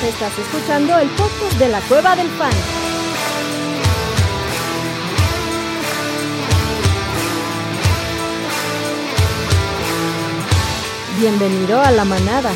Estás escuchando el podcast de la Cueva del Fan. Bienvenido a la manada.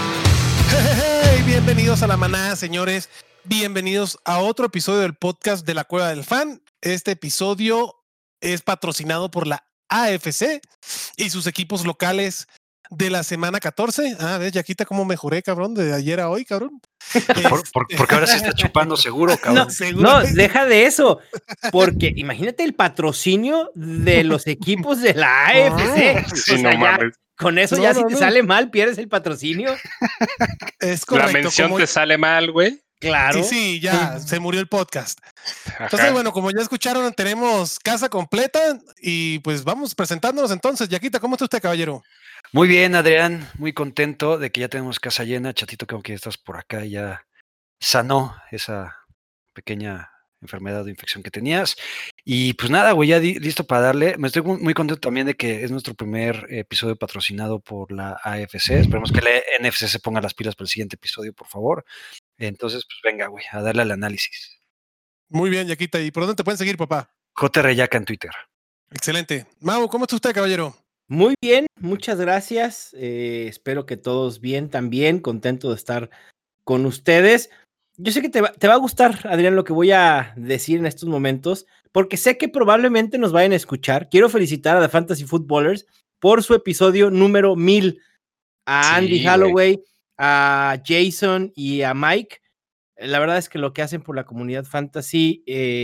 Hey, bienvenidos a la manada, señores. Bienvenidos a otro episodio del podcast de la Cueva del Fan. Este episodio es patrocinado por la AFC y sus equipos locales de la semana 14. ¿Ves, Yaquita, cómo me juré, cabrón, de ayer a hoy, cabrón? Porque ahora se está chupando seguro, cabrón. No, deja de eso. Porque imagínate el patrocinio de los equipos de la AFC. Sí, no mames. Con eso si te sale mal, pierdes el patrocinio. Es correcto. La mención te sale mal, güey. Claro. Sí, ya se murió el podcast. Entonces, bueno, como ya escucharon, tenemos casa completa y pues vamos presentándonos entonces. Yaquita, ¿cómo está usted, caballero? Muy bien, Adrián, muy contento de que ya tenemos casa llena. Chatito, que aunque estás por acá, ya sanó esa pequeña enfermedad o infección que tenías. Y pues nada, güey, ya listo para darle. Me estoy muy contento también de que es nuestro primer episodio patrocinado por la AFC. Esperemos que la NFC se ponga las pilas para el siguiente episodio, por favor. Entonces, pues venga, güey, a darle al análisis. Muy bien, Yaquita. ¿Y por dónde te pueden seguir, papá? JR Yaca en Twitter. Excelente. Mau, ¿cómo está usted, caballero? Muy bien, muchas gracias. Espero que todos bien también. Contento de estar con ustedes. Yo sé que te va a gustar, Adrián, lo que voy a decir en estos momentos, porque sé que probablemente nos vayan a escuchar. Quiero felicitar a The Fantasy Footballers por su episodio número 1000. A Andy Holloway, a Jason y a Mike. La verdad es que lo que hacen por la comunidad fantasy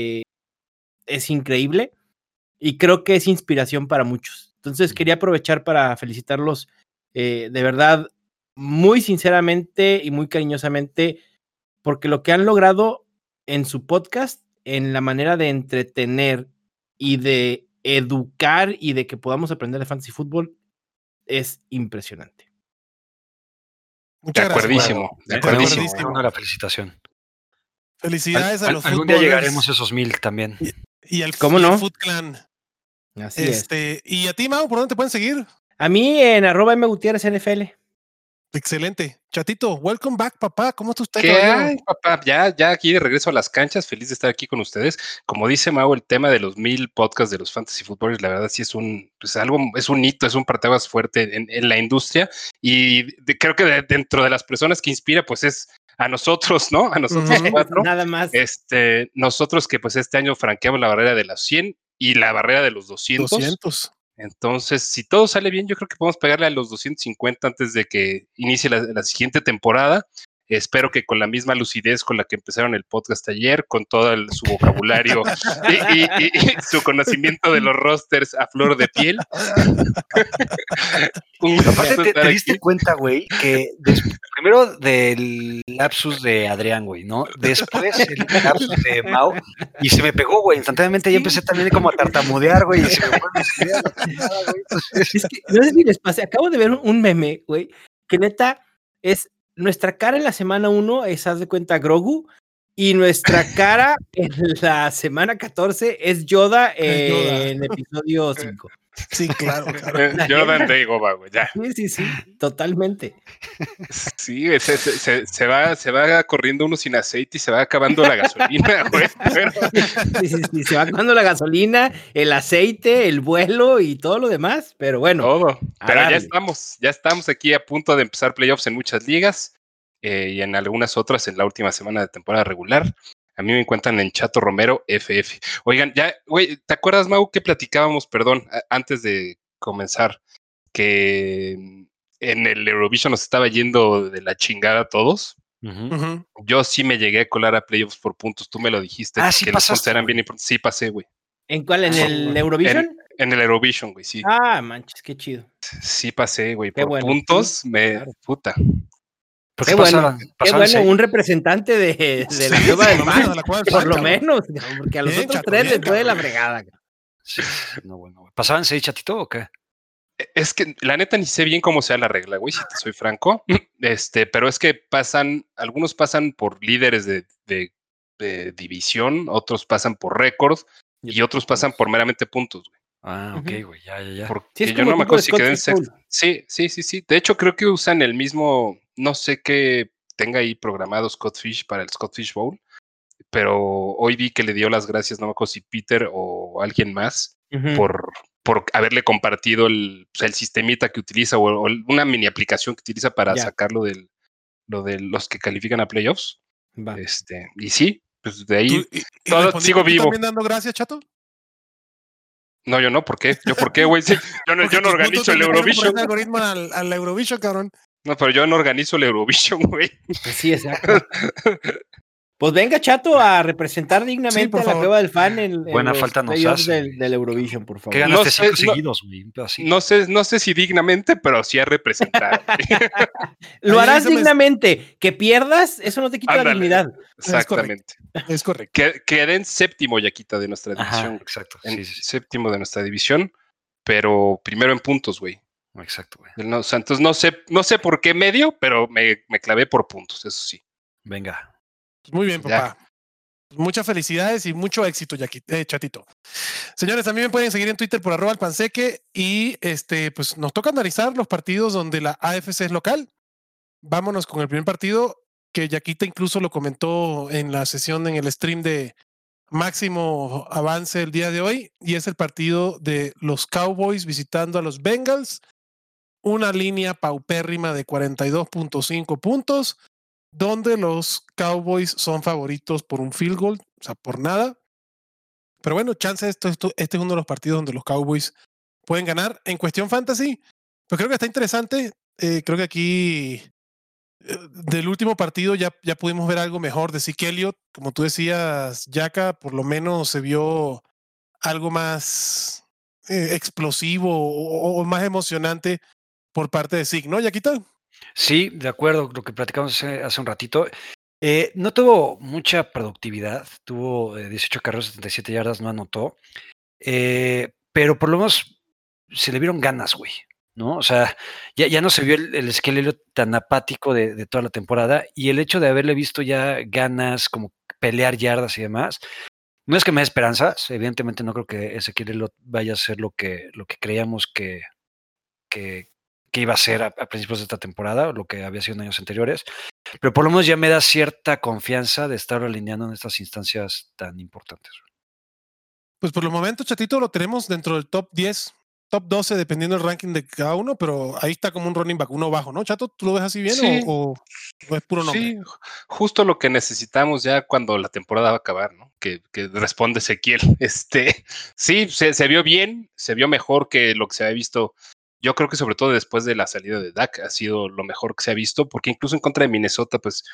es increíble y creo que es inspiración para muchos. Entonces quería aprovechar para felicitarlos de verdad, muy sinceramente y muy cariñosamente, porque lo que han logrado en su podcast, en la manera de entretener y de educar y de que podamos aprender de fantasy fútbol, es impresionante. Muchas acuerdísimo, gracias. de acuerdísimo. Una felicitación. Felicidades a los algún día llegaremos a esos 1000 también. Y al ¿Cómo no? Foot Clan. Así es. Y a ti, Mau, ¿por dónde te pueden seguir? A mí en @mgutierrezNFL. Excelente. Chatito, welcome back, papá. ¿Cómo está usted, ¿Qué caballero? hay, papá? Ya aquí de regreso a las canchas, feliz de estar aquí con ustedes. Como dice Mau, el tema de los 1000 podcasts de los fantasy footballers, la verdad sí es un hito, es un parteaguas fuerte en la industria y creo que dentro de las personas que inspira, pues es a nosotros, ¿no? A nosotros cuatro. Nada más. Nosotros que pues este año franqueamos la barrera de los 100 y la barrera de los 200. Entonces, si todo sale bien, yo creo que podemos pegarle a los 250 antes de que inicie la siguiente temporada. Espero que con la misma lucidez con la que empezaron el podcast ayer, con todo su vocabulario y su conocimiento de los rosters a flor de piel. Aparte, ¿te diste cuenta, güey, que primero del lapsus de Adrián, güey, ¿no? Después el lapsus de Mau, y se me pegó, güey, instantáneamente ya empecé también como a tartamudear, güey, y se me fue a güey. Es que, no sé si les pasé, acabo de ver un meme, güey, que neta es nuestra cara en la semana 1 es, haz de cuenta, Grogu, y nuestra cara en la semana 14 es Yoda en episodio 5. Sí, claro. Jordan de Goba, güey, ya. Sí, totalmente. Sí, se va corriendo uno sin aceite y se va acabando la gasolina, güey. Sí, se va acabando la gasolina, el aceite, el vuelo y todo lo demás, pero bueno. Todo. Pero ya estamos aquí a punto de empezar playoffs en muchas ligas y en algunas otras en la última semana de temporada regular. A mí me encuentran en Chato Romero FF. Oigan, ya, güey, ¿te acuerdas, Mau, que platicábamos, perdón, antes de comenzar, que en el Eurovision nos estaba yendo de la chingada a todos? Uh-huh. Yo sí me llegué a colar a playoffs por puntos, tú me lo dijiste. Sí que pasaste, eran bien importantes. Sí pasé, güey. ¿En cuál? ¿En el Eurovision? En el Eurovision, güey, sí. Ah, manches, qué chido. Sí pasé, güey, qué por bueno, puntos, sí, claro. Puta. Qué bueno, un representante de la Cueva del Fan, por lo menos, porque a los otros tres les fue de la fregada. Sí, no, bueno. ¿Pasaban 6, Chatito, o qué? Es que la neta ni sé bien cómo sea la regla, güey, si te soy franco. Pero es que algunos pasan por líderes de división, otros pasan por récord y otros pasan por meramente puntos, güey. Ah, ok, güey, ya. Porque sí, yo no me acuerdo si quedé en sexto. Sí. De hecho, creo que usan el mismo, no sé qué tenga ahí programado Scott Fish para el Scott Fish Bowl, pero hoy vi que le dio las gracias, no me acuerdo si Peter o alguien más, por haberle compartido el sistemita que utiliza o una mini aplicación que utiliza para sacarlo de los que califican a playoffs. Va. Y sí, pues de ahí sigo vivo. ¿Tú también dando gracias, Chato? No, yo no, ¿por qué? ¿Yo por qué, güey? Sí, yo no organizo el Eurovision. Algoritmo al Eurovision, cabrón. No, pero yo no organizo el Eurovision, güey. Sí, exacto. Pues venga, Chato, a representar dignamente a la Cueva del Fan en Buena los falta nos playoffs hace del Eurovision, por favor. Que ganaste 5 seguidos, güey. No sé si dignamente, pero sí a representar. Lo harás dignamente. Que pierdas, eso no te quita la dignidad. Exactamente. Es correcto. Quedé en séptimo, Yaquita, de nuestra división. Exacto. Sí. Séptimo de nuestra división, pero primero en puntos, güey. Exacto, güey. No, o sea, entonces no sé por qué medio, pero me clavé por puntos, eso sí. Venga. Muy bien, papá. Muchas felicidades y mucho éxito, Chatito. Señores, también me pueden seguir en Twitter por @alpanseque y pues nos toca analizar los partidos donde la AFC es local. Vámonos con el primer partido que Yaquita incluso lo comentó en la sesión en el stream de Máximo Avance el día de hoy, y es el partido de los Cowboys visitando a los Bengals. Una línea paupérrima de 42.5 puntos, donde los Cowboys son favoritos por un field goal, o sea, por nada. Pero bueno, chance este es uno de los partidos donde los Cowboys pueden ganar. En cuestión fantasy, pues creo que está interesante. Creo que aquí del último partido ya pudimos ver algo mejor de Zeke Elliott. Como tú decías, Yaka, por lo menos se vio algo más explosivo o más emocionante por parte de Zeke, ¿no, Yaquita? Sí, de acuerdo, lo que platicamos hace un ratito. No tuvo mucha productividad, tuvo 18 carreras, 77 yardas, no anotó, pero por lo menos se le vieron ganas, güey, ¿no? O sea, ya no se vio el esqueleto tan apático de toda la temporada, y el hecho de haberle visto ya ganas, como pelear yardas y demás, no es que me dé esperanzas, evidentemente no creo que Ezequiel vaya a ser lo que creíamos que iba a ser a principios de esta temporada, o lo que había sido en años anteriores, pero por lo menos ya me da cierta confianza de estar alineando en estas instancias tan importantes. Pues por los momentos, Chatito, lo tenemos dentro del top 10, top 12, dependiendo del ranking de cada uno, pero ahí está como un running back, uno bajo, ¿no, Chato? ¿Tú lo ves así bien o es puro nombre? Sí, justo lo que necesitamos ya cuando la temporada va a acabar, ¿no? Que responde Ezequiel. Sí, se vio bien, se vio mejor que lo que se había visto. Yo creo que sobre todo después de la salida de Dak ha sido lo mejor que se ha visto, porque incluso en contra de Minnesota, pues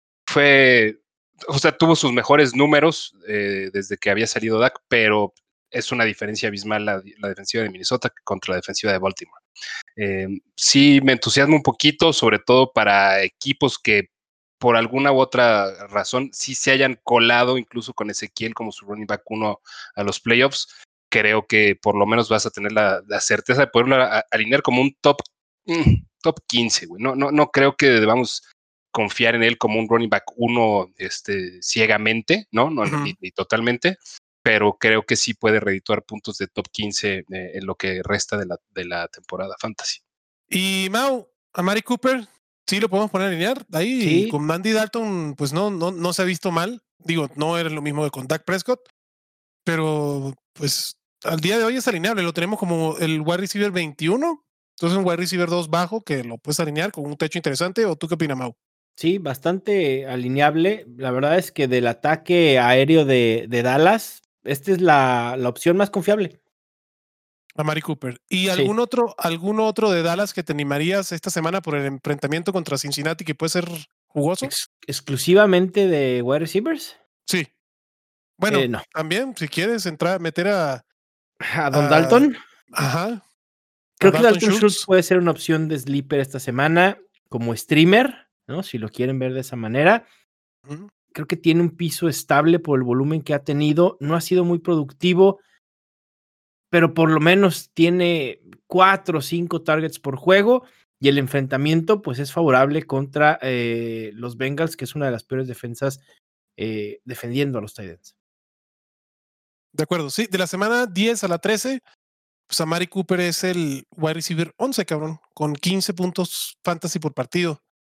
tuvo sus mejores números desde que había salido Dak, pero es una diferencia abismal la defensiva de Minnesota contra la defensiva de Baltimore. Sí me entusiasma un poquito, sobre todo para equipos que por alguna u otra razón sí se hayan colado incluso con Ezequiel como su running back 1 a los playoffs. Creo que por lo menos vas a tener la certeza de poderlo alinear como un top 15, güey. No creo que debamos confiar en él como un running back 1 ciegamente, ¿no? Ni totalmente, pero creo que sí puede redituar puntos de top 15 en lo que resta de la temporada fantasy. Y Mau, a Mari Cooper, sí lo podemos poner a alinear. Ahí sí. Con Andy Dalton, pues no se ha visto mal. Digo, no era lo mismo que con Dak Prescott, pero pues al día de hoy es alineable. Lo tenemos como el wide receiver 21. Entonces un wide receiver 2 bajo que lo puedes alinear con un techo interesante. ¿O tú qué opinas, Mau? Sí, bastante alineable. La verdad es que del ataque aéreo de Dallas, esta es la opción más confiable. A Mari Cooper. ¿Y algún otro de Dallas que te animarías esta semana por el enfrentamiento contra Cincinnati que puede ser jugoso? ¿Exclusivamente de wide receivers? Sí. Bueno, no. También, si quieres meter a Don Dalton. Ajá. Creo que Dalton Schultz puede ser una opción de sleeper esta semana como streamer, ¿no? Si lo quieren ver de esa manera. Creo que tiene un piso estable por el volumen que ha tenido. No ha sido muy productivo, pero por lo menos tiene 4 o 5 targets por juego, y el enfrentamiento pues es favorable contra los Bengals, que es una de las peores defensas defendiendo a los Titans. De acuerdo, sí, de la semana 10 a la 13, pues Amari Cooper es el wide receiver 11, cabrón, con 15 puntos fantasy por partido.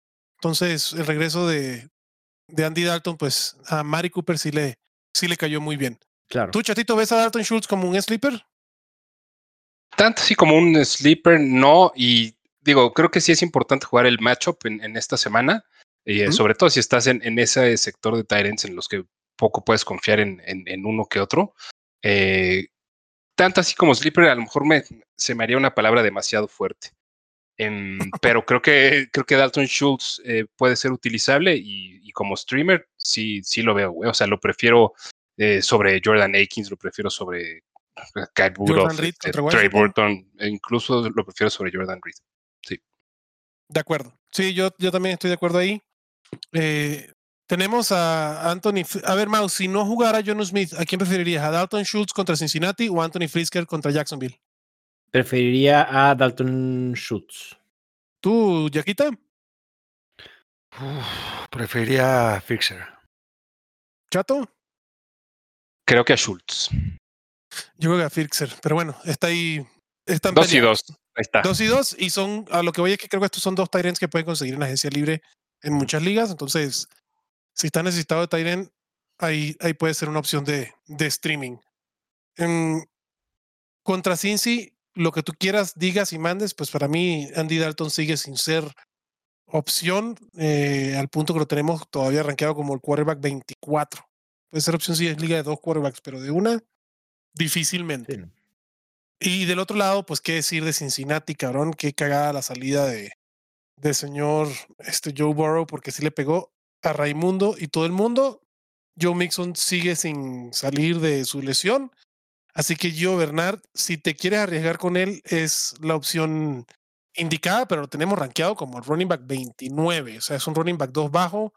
Entonces, el regreso de Andy Dalton, pues a Mari Cooper sí le cayó muy bien. Claro. ¿Tú, Chatito, ves a Dalton Schultz como un sleeper? Tanto así como un sleeper, no. Y digo, creo que sí es importante jugar el matchup en esta semana. Sobre todo si estás en ese sector de tight ends en los que poco puedes confiar en uno que otro. Tanto así como sleeper, a lo mejor se me haría una palabra demasiado fuerte. Pero creo que Dalton Schultz puede ser utilizable y como streamer sí lo veo, güey. O sea, lo prefiero sobre Jordan Akins, lo prefiero sobre Kyle Rudolph, Trey Burton, e incluso lo prefiero sobre Jordan Reed. Sí. De acuerdo. Sí, yo también estoy de acuerdo ahí. Tenemos a Anthony. A ver, Mau, si no jugara Jonnu Smith, ¿a quién preferirías? ¿A Dalton Schultz contra Cincinnati o Anthony Frisker contra Jacksonville? Preferiría a Dalton Schultz. ¿Tú, Yaquita? Preferiría a Fixer. ¿Chato? Creo que a Schultz. Yo creo que a Fixer, pero bueno, está ahí. Están 2 y 2. Ahí está. 2 y 2, y son, a lo que voy es que creo que estos son 2 tight ends que pueden conseguir en la agencia libre en muchas ligas. Entonces, si está necesitado de tight end, ahí puede ser una opción de streaming. Contra Cincy, lo que tú quieras, digas y mandes, pues para mí Andy Dalton sigue sin ser opción, al punto que lo tenemos todavía rankeado como el quarterback 24. Puede ser opción si es liga de 2 quarterbacks, pero de una, difícilmente. Sí. Y del otro lado, pues qué decir de Cincinnati, cabrón, qué cagada la salida de señor Joe Burrow, porque sí le pegó a Raimundo y todo el mundo. Joe Mixon sigue sin salir de su lesión. Así que Gio Bernard, si te quieres arriesgar con él, es la opción indicada, pero lo tenemos rankeado como el running back 29. O sea, es un running back 2 bajo.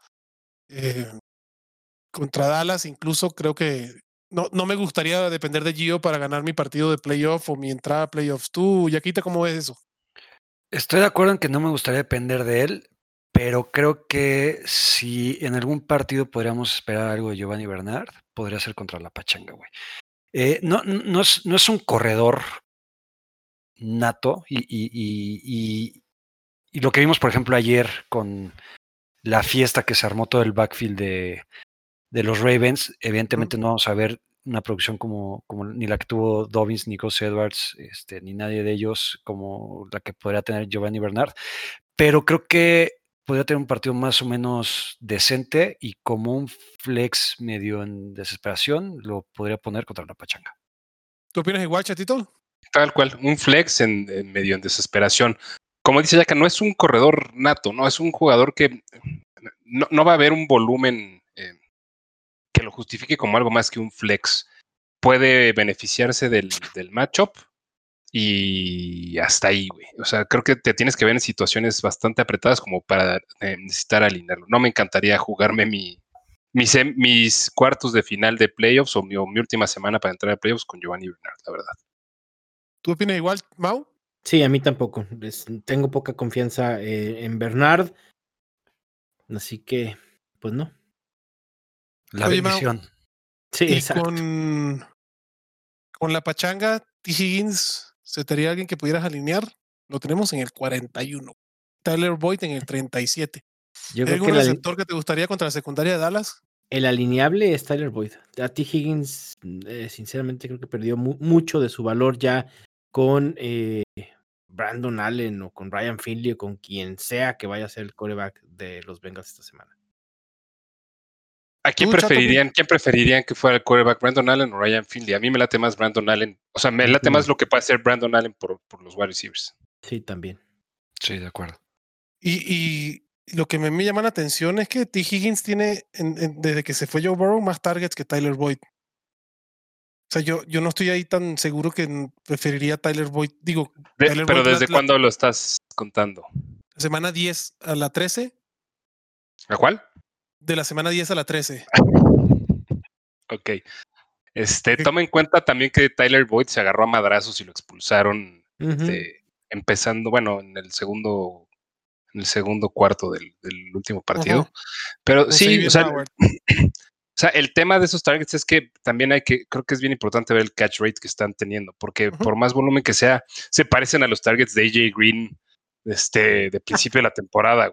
Contra Dallas, incluso creo que no me gustaría depender de Gio para ganar mi partido de playoff o mi entrada a playoffs. Tú, Yaquita, ¿cómo ves eso? Estoy de acuerdo en que no me gustaría depender de él, pero creo que si en algún partido podríamos esperar algo de Giovanni Bernard, podría ser contra la Pachanga, güey. No es un corredor nato y lo que vimos, por ejemplo, ayer con la fiesta que se armó todo el backfield de los Ravens, evidentemente no vamos a ver una producción como ni la que tuvo Dobbins, ni Gus Edwards, ni nadie de ellos como la que podría tener Giovanni Bernard, pero creo que podría tener un partido más o menos decente y como un flex medio en desesperación lo podría poner contra la Pachanga. ¿Tú opinas igual, Chatito? Tal cual, un flex en medio en desesperación. Como dice Yaka, no es un corredor nato, no es un jugador que no va a haber un volumen que lo justifique como algo más que un flex. Puede beneficiarse del matchup y hasta ahí, güey. O sea, creo que te tienes que ver en situaciones bastante apretadas como para necesitar alinearlo. No me encantaría jugarme mis cuartos de final de playoffs o mi última semana para entrar a playoffs con Giovanni Bernard, la verdad. ¿Tú opinas igual, Mau? Sí, a mí tampoco. Tengo poca confianza en Bernard. Así que, pues no. La bendición. Sí, y exacto. Con la Pachanga, T. Higgins, ¿se te haría alguien que pudieras alinear? Lo tenemos en el 41. Tyler Boyd en el 37. ¿Hay algún receptor que te gustaría contra la secundaria de Dallas? El alineable es Tyler Boyd. A T. Higgins, sinceramente, creo que perdió mucho de su valor ya con Brandon Allen o con Ryan Finley o con quien sea que vaya a ser el quarterback de los Bengals esta semana. ¿A quién preferirían que fuera el quarterback, Brandon Allen o Ryan Finley? A mí me late más Brandon Allen. O sea, me late más lo que puede hacer Brandon Allen por los wide receivers. Sí, también. Sí, de acuerdo. Y lo que me llama la atención es que T. Higgins tiene, desde que se fue Joe Burrow, más targets que Tyler Boyd. O sea, yo no estoy ahí tan seguro que preferiría a Tyler Boyd. Pero Boyd, ¿desde cuándo lo estás contando? Semana 10 a la 13. ¿A cuál? De la semana 10 a la 13. Ok. Toma en cuenta también que Tyler Boyd se agarró a madrazos y lo expulsaron empezando, bueno, en el segundo cuarto del último partido. Pero sí, o sea, el tema de esos targets es que también creo que es bien importante ver el catch rate que están teniendo, porque por más volumen que sea, se parecen a los targets de AJ Green de principio de la temporada, güey.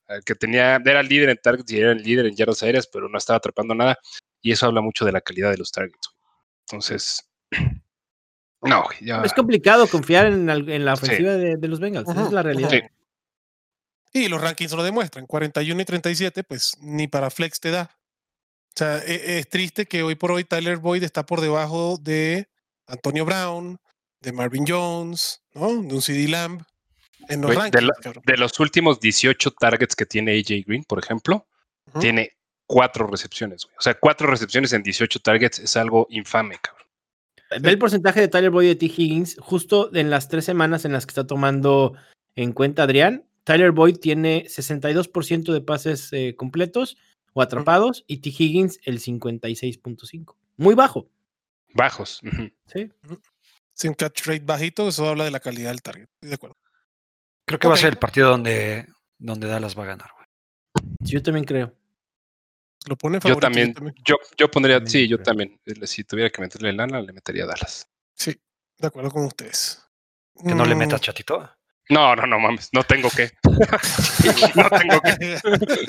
que era el líder en targets y era el líder en yardas aéreas, pero no estaba atrapando nada, y eso habla mucho de la calidad de los targets. Entonces, no, ya. Es complicado confiar en la ofensiva de los Bengals, esa es la realidad. Sí. Y los rankings lo demuestran, 41 y 37, pues ni para flex te da. O sea, es triste que hoy por hoy Tyler Boyd está por debajo de Antonio Brown, de Marvin Jones, ¿no? De un CeeDee Lamb en los rankings. De los últimos 18 targets que tiene AJ Green, por ejemplo, tiene 4 recepciones, güey. O sea, 4 recepciones en 18 targets es algo infame, cabrón. Ve el porcentaje de Tyler Boyd y de T. Higgins justo en las 3 semanas en las que está tomando en cuenta Adrián. Tyler Boyd tiene 62% de pases completos o atrapados y T. Higgins el 56.5%. Muy bajo. Bajos. Sí. Sin catch rate bajito, eso habla de la calidad del target. Estoy de acuerdo. Creo que va a ser el partido donde Dallas va a ganar, güey. Sí, yo también creo. Lo pone favorito. Yo pondría, sí, yo también. Si tuviera que meterle lana, le metería a Dallas. Sí, de acuerdo con ustedes. ¿Que no le metas, Chatito? No, mames, no tengo que. No tengo que.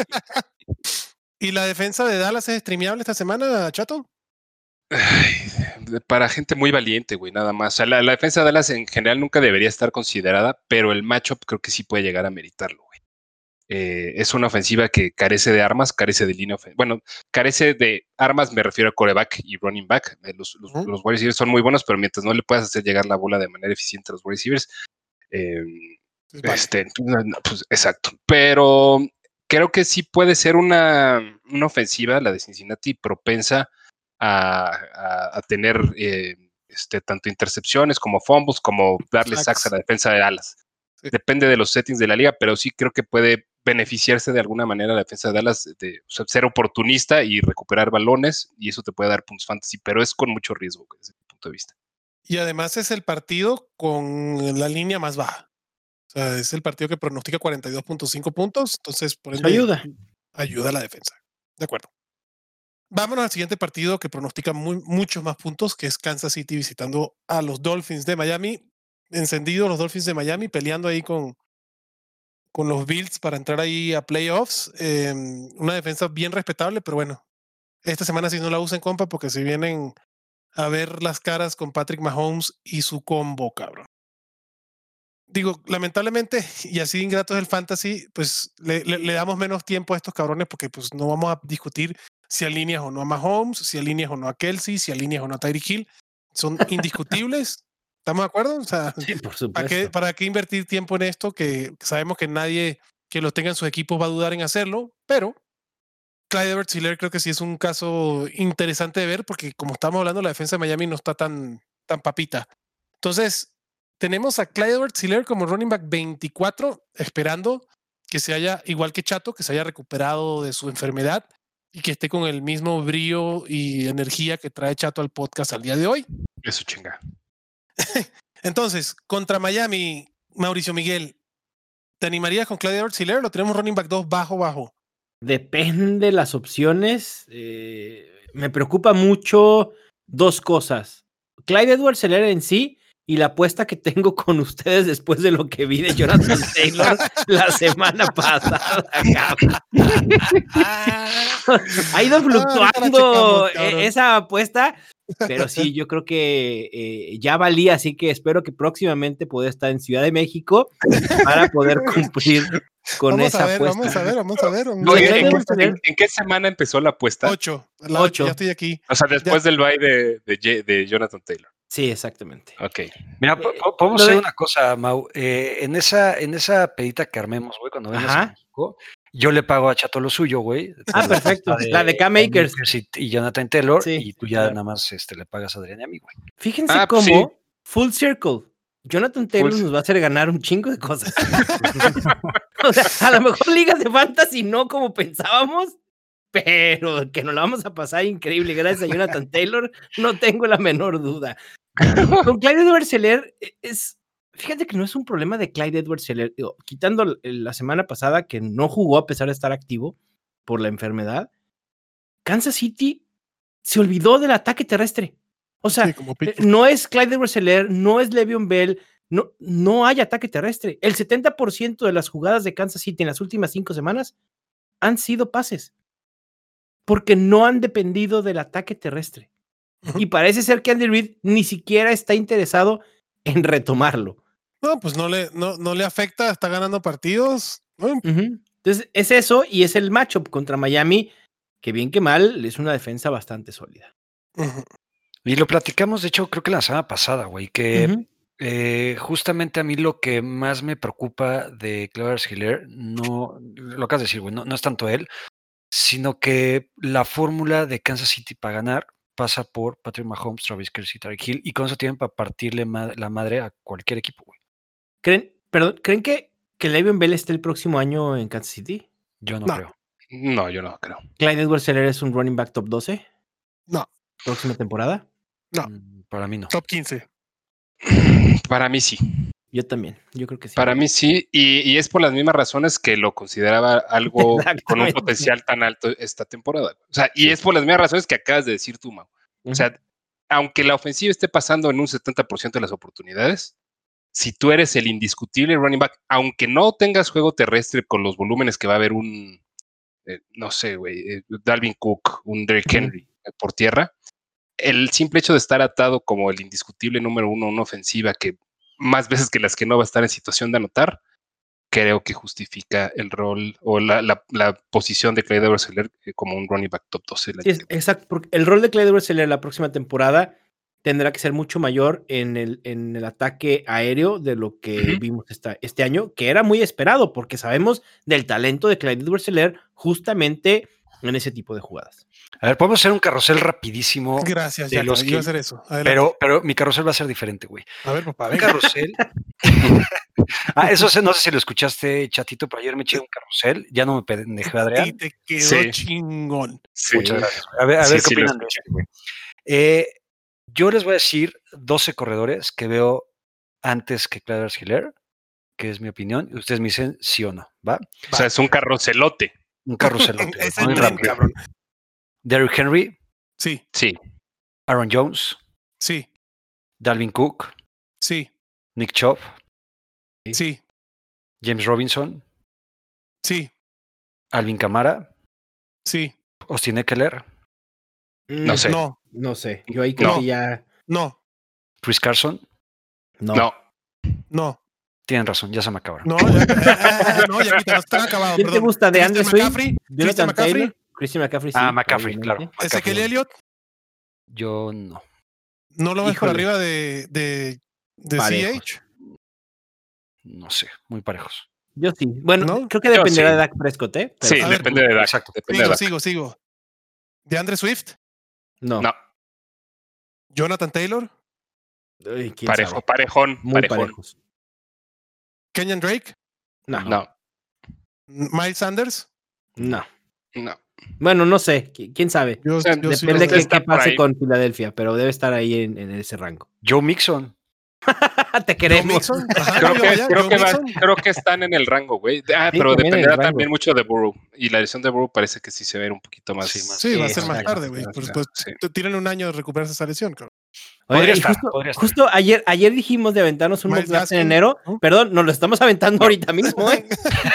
¿Y la defensa de Dallas es streameable esta semana, Chato? Ay, para gente muy valiente, güey, nada más. O sea, la defensa de Dallas en general nunca debería estar considerada, pero el matchup creo que sí puede llegar a meritarlo, güey. Es una ofensiva que carece de armas, carece de línea ofensiva. Bueno, carece de armas, me refiero a quarterback y running back. Los wide receivers son muy buenos, pero mientras no le puedas hacer llegar la bola de manera eficiente a los wide receivers, pues, exacto. Pero creo que sí puede ser una ofensiva, la de Cincinnati, propensa a tener tanto intercepciones como fumbles, como darle sacks a la defensa de Dallas. Sí. Depende de los settings de la liga, pero sí creo que puede beneficiarse de alguna manera la defensa de Dallas de ser oportunista y recuperar balones, y eso te puede dar puntos fantasy, pero es con mucho riesgo desde mi punto de vista. Y además es el partido con la línea más baja. O sea, es el partido que pronostica 42.5 puntos, entonces por ende ayuda a la defensa. De acuerdo. Vámonos al siguiente partido que pronostica muchos más puntos, que es Kansas City visitando a los Dolphins de Miami. Encendidos los Dolphins de Miami, peleando ahí con los Bills para entrar ahí a playoffs. Una defensa bien respetable, pero bueno, esta semana sí no la usen, compa, porque se vienen a ver las caras con Patrick Mahomes y su combo, cabrón. Digo, lamentablemente, y así ingrato es el fantasy, pues le damos menos tiempo a estos cabrones porque pues no vamos a discutir si alineas o no a Mahomes, si alineas o no a Kelsey, si alineas o no a Tyreek Hill. Son indiscutibles. ¿Estamos de acuerdo? O sea, sí, por supuesto. ¿para qué invertir tiempo en esto? Que sabemos que nadie que los tenga en sus equipos va a dudar en hacerlo, pero Clyde Edwards-Helaire creo que sí es un caso interesante de ver porque como estamos hablando, la defensa de Miami no está tan papita. Entonces, tenemos a Clyde Edwards-Helaire como running back 24, esperando que se haya, igual que Chato, que se haya recuperado de su enfermedad y que esté con el mismo brillo y energía que trae Chato al podcast al día de hoy. Eso chinga. Entonces, contra Miami, Mauricio Miguel, ¿te animarías con Clyde Edwards-Helaire o lo tenemos running back 2 bajo? Depende las opciones. Me preocupa mucho 2 cosas. Clyde Edwards-Helaire en sí y la apuesta que tengo con ustedes después de lo que vi de Jonathan Taylor la semana pasada. Ha ido fluctuando esa apuesta, pero sí, yo creo que ya valía, así que espero que próximamente pueda estar en Ciudad de México para poder cumplir con esa apuesta. Vamos a ver. ¿En qué semana empezó la apuesta? 8. Ya estoy aquí. O sea, después del bye de Jonathan Taylor. Sí, exactamente. Ok. Mira, podemos hacer una cosa, Mau. En esa pedita que armemos, güey, cuando vengas a México, yo le pago a Chato lo suyo, güey. Perfecto. La de K-Makers. Y Jonathan Taylor, sí, y tú ya nada más le pagas a Adrián y a mí, güey. Fíjense cómo, full circle, Jonathan Taylor nos va a hacer ganar un chingo de cosas. O sea, a lo mejor ligas de fantasy no como pensábamos, pero que nos la vamos a pasar increíble gracias a Jonathan Taylor, no tengo la menor duda. Con Clyde Edwards-Helaire fíjate que no es un problema de Clyde Edwards-Helaire, quitando la semana pasada que no jugó a pesar de estar activo por la enfermedad. Kansas City se olvidó del ataque terrestre. O sea, no es Clyde Edwards-Helaire, no es Le'Veon Bell, no hay ataque terrestre. El 70% de las jugadas de Kansas City en las últimas 5 semanas han sido pases, porque no han dependido del ataque terrestre. Y parece ser que Andy Reid ni siquiera está interesado en retomarlo. No, pues no le afecta, está ganando partidos. Entonces, es eso y es el matchup contra Miami, que bien que mal, es una defensa bastante sólida. Y lo platicamos, de hecho, creo que la semana pasada, güey, que justamente a mí lo que más me preocupa de Cleveland Hiller, no, lo acabas de decir, güey, no es tanto él, sino que la fórmula de Kansas City para ganar pasa por Patrick Mahomes, Travis Kelce y Tyreek Hill, y con eso tienen para partirle la madre a cualquier equipo, güey. ¿Creen que Le'Veon Bell esté el próximo año en Kansas City? Yo no creo. No, yo no creo. ¿Clyde Edwards-Helaire es un running back top 12? No. ¿Próxima temporada? No. Para mí no. Top 15. Para mí sí. Yo también, yo creo que sí. Para mí sí, y es por las mismas razones que lo consideraba algo con un potencial tan alto esta temporada. O sea, y es por las mismas razones que acabas de decir tú, Mau. O sea, aunque la ofensiva esté pasando en un 70% de las oportunidades, si tú eres el indiscutible running back, aunque no tengas juego terrestre con los volúmenes que va a haber un, no sé, güey, Dalvin Cook, un Derrick Henry por tierra, el simple hecho de estar atado como el indiscutible número uno, una ofensiva que más veces que las que no va a estar en situación de anotar, creo que justifica el rol o la posición de Clyde Edwards-Helaire como un running back top 12. Sí, exacto, porque el rol de Clyde Edwards-Helaire la próxima temporada tendrá que ser mucho mayor en el ataque aéreo de lo que vimos este año, que era muy esperado, porque sabemos del talento de Clyde Edwards-Helaire justamente en ese tipo de jugadas. A ver, podemos hacer un carrusel rapidísimo. Gracias, ya iba a hacer eso. Pero mi carrusel va a ser diferente, güey. A ver, papá, un carrusel. Eso no sé si lo escuchaste, Chatito, pero ayer me eché un carrusel. Ya no me pendejé, Adrián. Y te quedó chingón. Sí. Muchas gracias. A ver qué opinan de esto, güey. Yo les voy a decir 12 corredores que veo antes que Clyde Edwards-Helaire, que es mi opinión, y ustedes me dicen sí o no, ¿va? O sea, es un carruselote. Un carruselote. Es muy rápido, cabrón. Derrick Henry. Sí. Aaron Jones. Sí. Dalvin Cook. Sí. Nick Chubb. Sí. James Robinson. Sí. Alvin Kamara. Sí. Austin Eckler. No sé. No sé. Yo ahí creo que ya. No. Chris Carson. No. Tienen razón, ya se me acabaron. No, ya quita, están acabados. ¿Quién te gusta de Andrew Swift? Christian McCaffrey. Christian McCaffrey, sí. McCaffrey, claro. Ezekiel Elliott. Yo no. ¿No lo ves por arriba de CH? No sé, muy parejos. Yo sí. Bueno, creo que dependerá de Dak Prescott, ¿eh? Pero, sí, depende de Dak. Exacto. Sigo. ¿De Andrew Swift? No. ¿Jonathan Taylor? Parejón. Muy parejos. ¿Kenyan Drake? No. ¿Miles Sanders? No. Bueno, no sé. ¿Quién sabe? Depende de qué pase con Filadelfia, pero debe estar ahí en ese rango. Joe Mixon. Te queremos. Creo que están en el rango, güey. Pero dependerá también mucho de Burrow. Y la lesión de Burrow parece que sí se ve un poquito más. Sí, va a ser más tarde, güey. Pues tienen un año de recuperarse esa lesión, cabrón. Podría estar. Justo ayer dijimos de aventarnos un mock draft en enero. Perdón, nos lo estamos aventando ahorita mismo, ¿eh?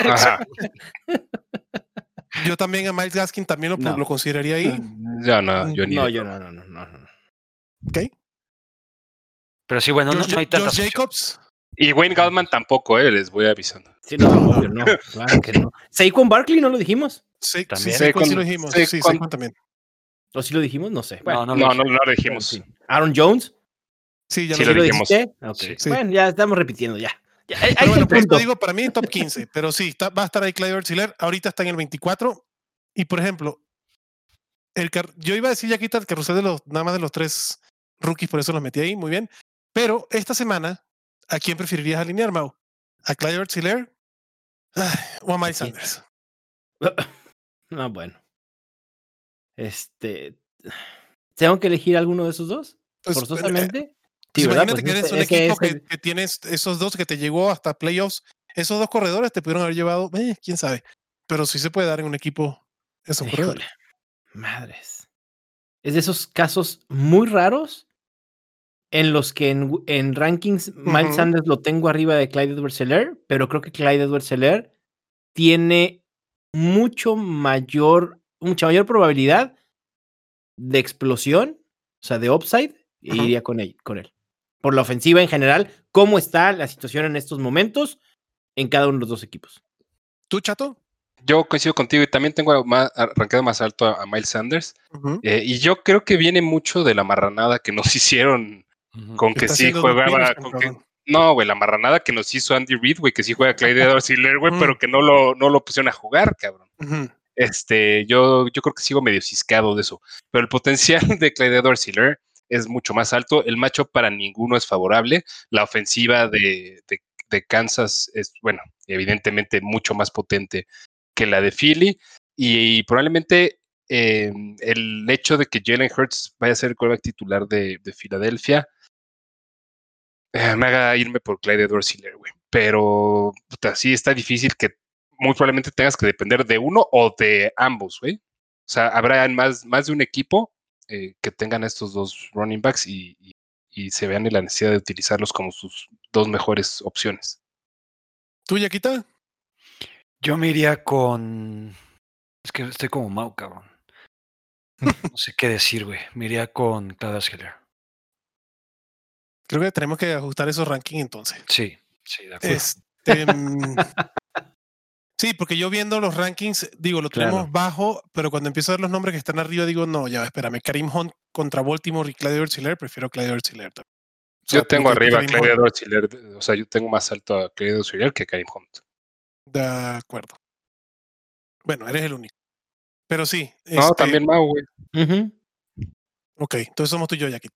Yo también a Myles Gaskin también lo consideraría ahí. Yo no. Ok. Pero sí, bueno, no hay tantas Josh Jacobs. Y Wayne Gallman tampoco, les voy avisando. Sí, no, claro que no. ¿Saquon Barkley no lo dijimos? Sí, también. Sí lo dijimos. Sí, Saquon también. ¿O sí lo dijimos? No sé. Bueno, no lo dijimos. Sí. ¿Aaron Jones? Sí, ya lo dijimos. Okay. Sí. Bueno, ya estamos repitiendo ya. Bueno, pues te digo, para mí top 15, pero sí, va a estar ahí Clyde Edwards-Helaire. Ahorita está en el 24. Y por ejemplo, yo iba a decir ya quita el carrusel nada más de los 3 rookies, por eso los metí ahí, muy bien. Pero esta semana, ¿a quién preferirías alinear, Mau? ¿A Clyde Edwards-Helaire o a Miles Sanders? No, bueno. ¿Tengo que elegir alguno de esos dos? Pues, ¿forzosamente? Sí, imagínate que eres un equipo que tienes esos dos que te llegó hasta playoffs. Esos 2 corredores te pudieron haber llevado, quién sabe. Pero sí se puede dar en un equipo esos corredores. Madres. Es de esos casos muy raros en los que en rankings Miles Sanders lo tengo arriba de Clyde Edwards-Helaire, pero creo que Clyde Edwards-Helaire tiene mucha mayor probabilidad de explosión, o sea, de upside, e iría con él. Por la ofensiva en general, cómo está la situación en estos momentos en cada uno de los dos equipos. ¿Tú, Chato? Yo coincido contigo y también tengo arrancado más alto a Miles Sanders. Y yo creo que viene mucho de la marranada que nos hicieron con que sí jugaba. No, güey, la marranada que nos hizo Andy Reid, güey, que sí juega Clyde Edwards-Helaire, güey, pero que no lo pusieron a jugar, cabrón. Yo creo que sigo medio ciscado de eso. Pero el potencial de Clyde Edwards-Helaire es mucho más alto. El matchup para ninguno es favorable. La ofensiva de Kansas es, bueno, evidentemente mucho más potente que la de Philly. Y probablemente el hecho de que Jalen Hurts vaya a ser el quarterback titular de Filadelfia me haga irme por Clyde Edwards-Helaire, güey. Pero sí está difícil que muy probablemente tengas que depender de uno o de ambos, güey. O sea, habrá más de un equipo que tengan estos dos running backs y se vean en la necesidad de utilizarlos como sus dos mejores opciones. ¿Tú, Yaquita? Yo me iría con... Es que estoy como Mau, cabrón. No sé qué decir, güey. Me iría con Clyde Edwards-Helaire. Creo que tenemos que ajustar esos rankings entonces. Sí, de acuerdo. Sí, porque yo viendo los rankings, digo, lo tenemos bajo, pero cuando empiezo a ver los nombres que están arriba, digo, no, ya, espérame, Kareem Hunt contra Baltimore y Clyde Edwards-Helaire, prefiero Clyde Edwards-Helaire también. Yo tengo arriba a Clyde Edwards-Helaire, o sea, yo tengo más alto a Clyde Edwards-Helaire que Kareem Hunt. De acuerdo. Bueno, eres el único. Pero sí. No, también Mau, güey. Ok, entonces somos tú y yo, Yaquita.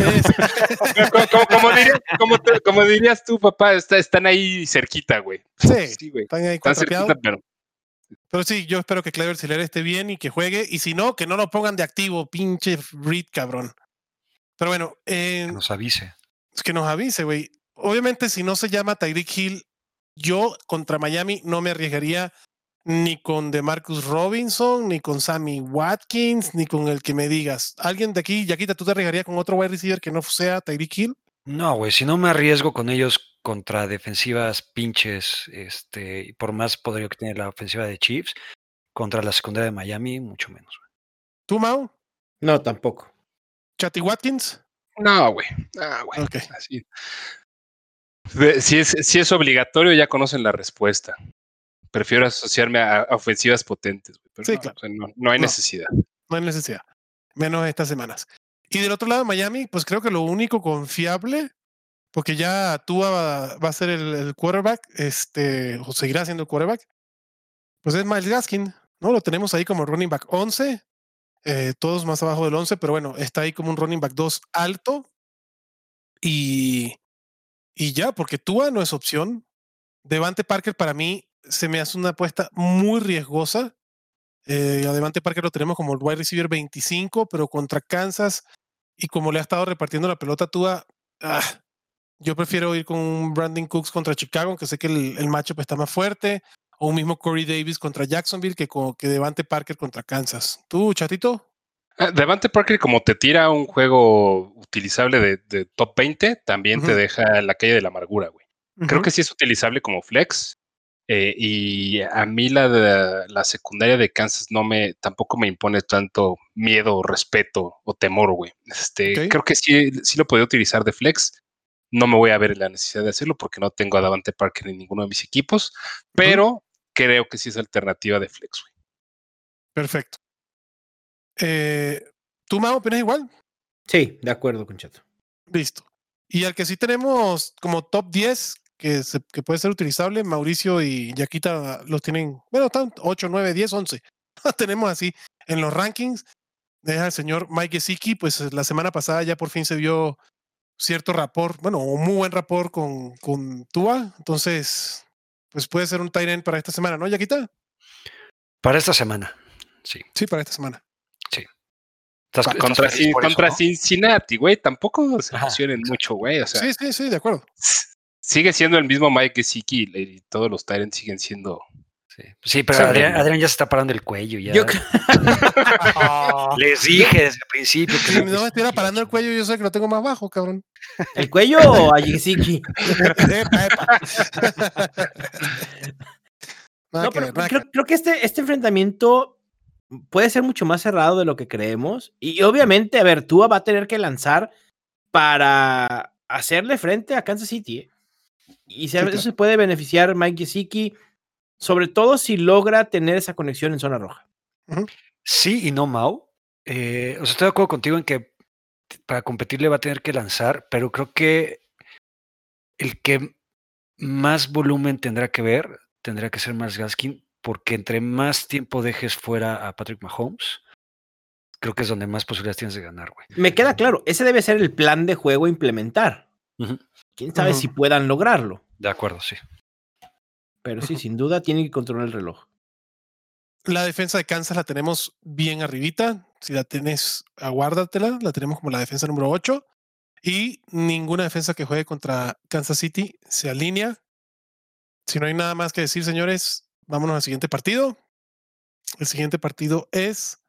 como dirías tú, papá, están ahí cerquita, güey. Sí, güey. Están ahí cerquita, pero sí, yo espero que Clyde Edwards-Helaire esté bien y que juegue. Y si no, que no lo pongan de activo, pinche Reed, cabrón. Pero bueno. Que nos avise. Es que nos avise, güey. Obviamente, si no se llama Tyreek Hill, yo contra Miami no me arriesgaría ni con DeMarcus Robinson, ni con Sammy Watkins, ni con el que me digas. ¿Alguien de aquí, Yaquita, tú te arriesgarías con otro wide receiver que no sea Tyreek Hill? No, güey, si no me arriesgo con ellos contra defensivas pinches, y por más poderío que tiene la ofensiva de Chiefs, contra la secundaria de Miami, mucho menos. Güey. ¿Tú, Mau? No, tampoco. ¿Chatty Watkins? No, güey. Okay. Así. Si es obligatorio, ya conocen la respuesta. Prefiero asociarme a ofensivas potentes, güey. Pero sí, no, claro. O sea, no hay necesidad. No hay necesidad. Menos estas semanas. Y del otro lado, Miami, pues creo que lo único confiable, porque ya Tua va a ser el quarterback, o seguirá siendo el quarterback, pues es Myles Gaskin, ¿no? Lo tenemos ahí como running back 11, todos más abajo del 11, pero bueno, está ahí como un running back 2 alto. Y ya, porque Tua no es opción. Devante Parker para mí se me hace una apuesta muy riesgosa. A Devante Parker lo tenemos como el wide receiver 25, pero contra Kansas y como le ha estado repartiendo la pelota a Tua, yo prefiero ir con un Brandon Cooks contra Chicago, aunque sé que el matchup está más fuerte, o un mismo Corey Davis contra Jacksonville que Devante Parker contra Kansas. ¿Tú, Chatito? Devante Parker, como te tira un juego utilizable de top 20, también te deja la calle de la amargura, güey. Creo que sí es utilizable como flex. Y a mí la secundaria de Kansas tampoco me impone tanto miedo, respeto o temor, güey. Creo que sí lo podía utilizar de flex. No me voy a ver la necesidad de hacerlo porque no tengo a Devante Parker en ninguno de mis equipos, pero creo que sí es alternativa de flex, güey. Perfecto. ¿Tú, Mau, opinas igual? Sí, de acuerdo con Chato. Listo. Y al que sí tenemos como top 10 que puede ser utilizable, Mauricio y Yaquita los tienen, bueno, están 8, 9, 10, 11. Tenemos así en los rankings. Deja el señor Mike Gesicki, pues la semana pasada ya por fin se vio cierto rapport, bueno, un muy buen rapport con Tua. Entonces, pues puede ser un tight end para esta semana, ¿no, Yaquita? Para esta semana, sí. Sí, para esta semana. Sí. Contra Cincinnati, güey, tampoco se emocionen mucho, güey. O sea, sí, de acuerdo. Sigue siendo el mismo Mike Gesicki y todos los Tyrants siguen siendo Sí, pero Adrián ya se está parando el cuello. Ya. Les dije desde el principio que si no me estuviera parando el cuello, yo sé que lo tengo más bajo, cabrón. ¿El cuello o a Yesiki? Epa. No, pero creo que este enfrentamiento puede ser mucho más cerrado de lo que creemos. Y obviamente, a ver, Tua va a tener que lanzar para hacerle frente a Kansas City. Y eso se puede beneficiar Mike Gesicki, sobre todo si logra tener esa conexión en zona roja. Sí y no, Mau. Estoy de acuerdo contigo en que para competir le va a tener que lanzar, pero creo que el que más volumen tendrá que ser Myles Gaskin, porque entre más tiempo dejes fuera a Patrick Mahomes, creo que es donde más posibilidades tienes de ganar, güey. Me queda claro, ese debe ser el plan de juego a implementar. Quién sabe si puedan lograrlo. De acuerdo, sí. Pero sí, sin duda tienen que controlar el reloj. La defensa de Kansas la tenemos bien arribita. Si la tenés, aguárdatela. La tenemos como la defensa número 8. Y ninguna defensa que juegue contra Kansas City se alinea. Si no hay nada más que decir, señores, vámonos al siguiente partido. El siguiente partido es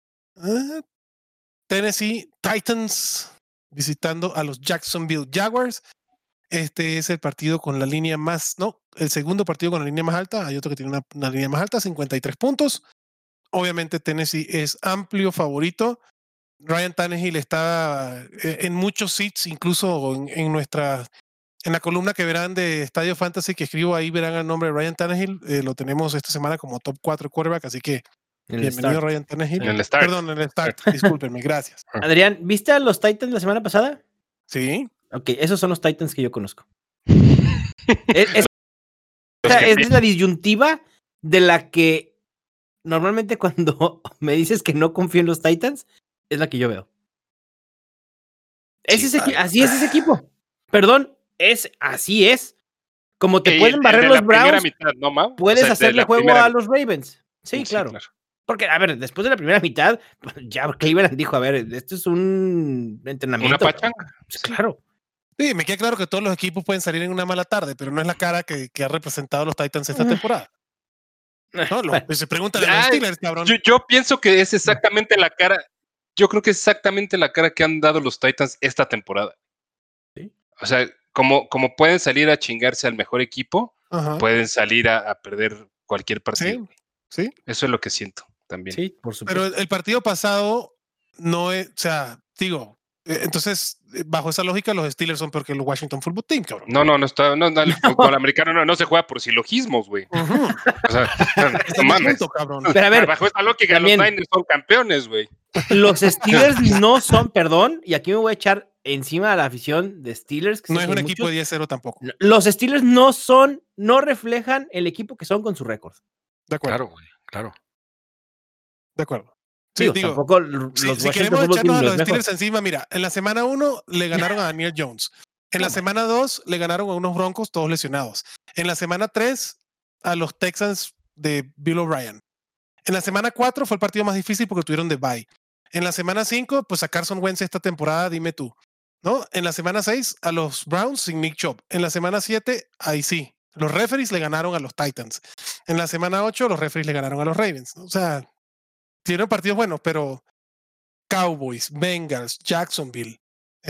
Tennessee Titans visitando a los Jacksonville Jaguars. Este es el partido con la línea el segundo partido con la línea más alta. Hay otro que tiene una línea más alta, 53 puntos. Obviamente Tennessee es amplio favorito. Ryan Tannehill está en muchos seats, incluso en la columna que verán de Estadio Fantasy que escribo ahí verán el nombre de Ryan Tannehill. Lo tenemos esta semana como top 4 quarterback, así que bienvenido Ryan Tannehill. En el start. Perdón, en el start. Discúlpenme, gracias. Adrián, ¿viste a los Titans la semana pasada? Sí. Ok, esos son los Titans que yo conozco. es la disyuntiva de la que normalmente cuando me dices que no confío en los Titans, es la que yo veo. Así es ese equipo. Perdón, así es. Como te pueden barrer los Browns, mitad, ¿no, puedes hacerle juego a los Ravens. Sí, claro. Porque, a ver, después de la primera mitad, ya Cleveland dijo, a ver, esto es un entrenamiento. ¿Una pachanga? Pues, claro. Sí, me queda claro que todos los equipos pueden salir en una mala tarde, pero no es la cara que ha representado los Titans esta temporada. No, se preguntan a los Steelers, cabrón. Yo pienso que es exactamente la cara. Yo creo que es exactamente la cara que han dado los Titans esta temporada. ¿Sí? O sea, como pueden salir a chingarse al mejor equipo, pueden salir a perder cualquier partido. Sí. Eso es lo que siento también. Sí, por supuesto. Pero el partido pasado no es, o sea, digo, entonces, bajo esa lógica, los Steelers son peor que el Washington Football Team, cabrón. No, el fútbol americano no se juega por silogismos, güey. O sea, no mames. Punto, cabrón. Pero a ver, bajo esta lógica, también, los Niners son campeones, güey. Los Steelers no son, perdón, y aquí me voy a echar encima a la afición de Steelers. Que no es un equipo de 10-0 tampoco. Los Steelers no reflejan el equipo que son con su récord. De acuerdo. Claro, güey, claro. De acuerdo. Sí, digo, tampoco los si queremos echarnos a los Steelers encima, mira, en la semana 1 le ganaron a Daniel Jones. En la semana 2 le ganaron a unos Broncos todos lesionados. En la semana 3 a los Texans de Bill O'Brien. En la semana 4 fue el partido más difícil porque tuvieron de bye. En la semana 5, pues a Carson Wentz esta temporada, dime tú, ¿no? En la semana 6 a los Browns sin Nick Chubb. En la semana 7, ahí sí, los referees le ganaron a los Titans. En la semana 8, los referees le ganaron a los Ravens. O sea, tienen partidos buenos, pero Cowboys, Bengals, Jacksonville,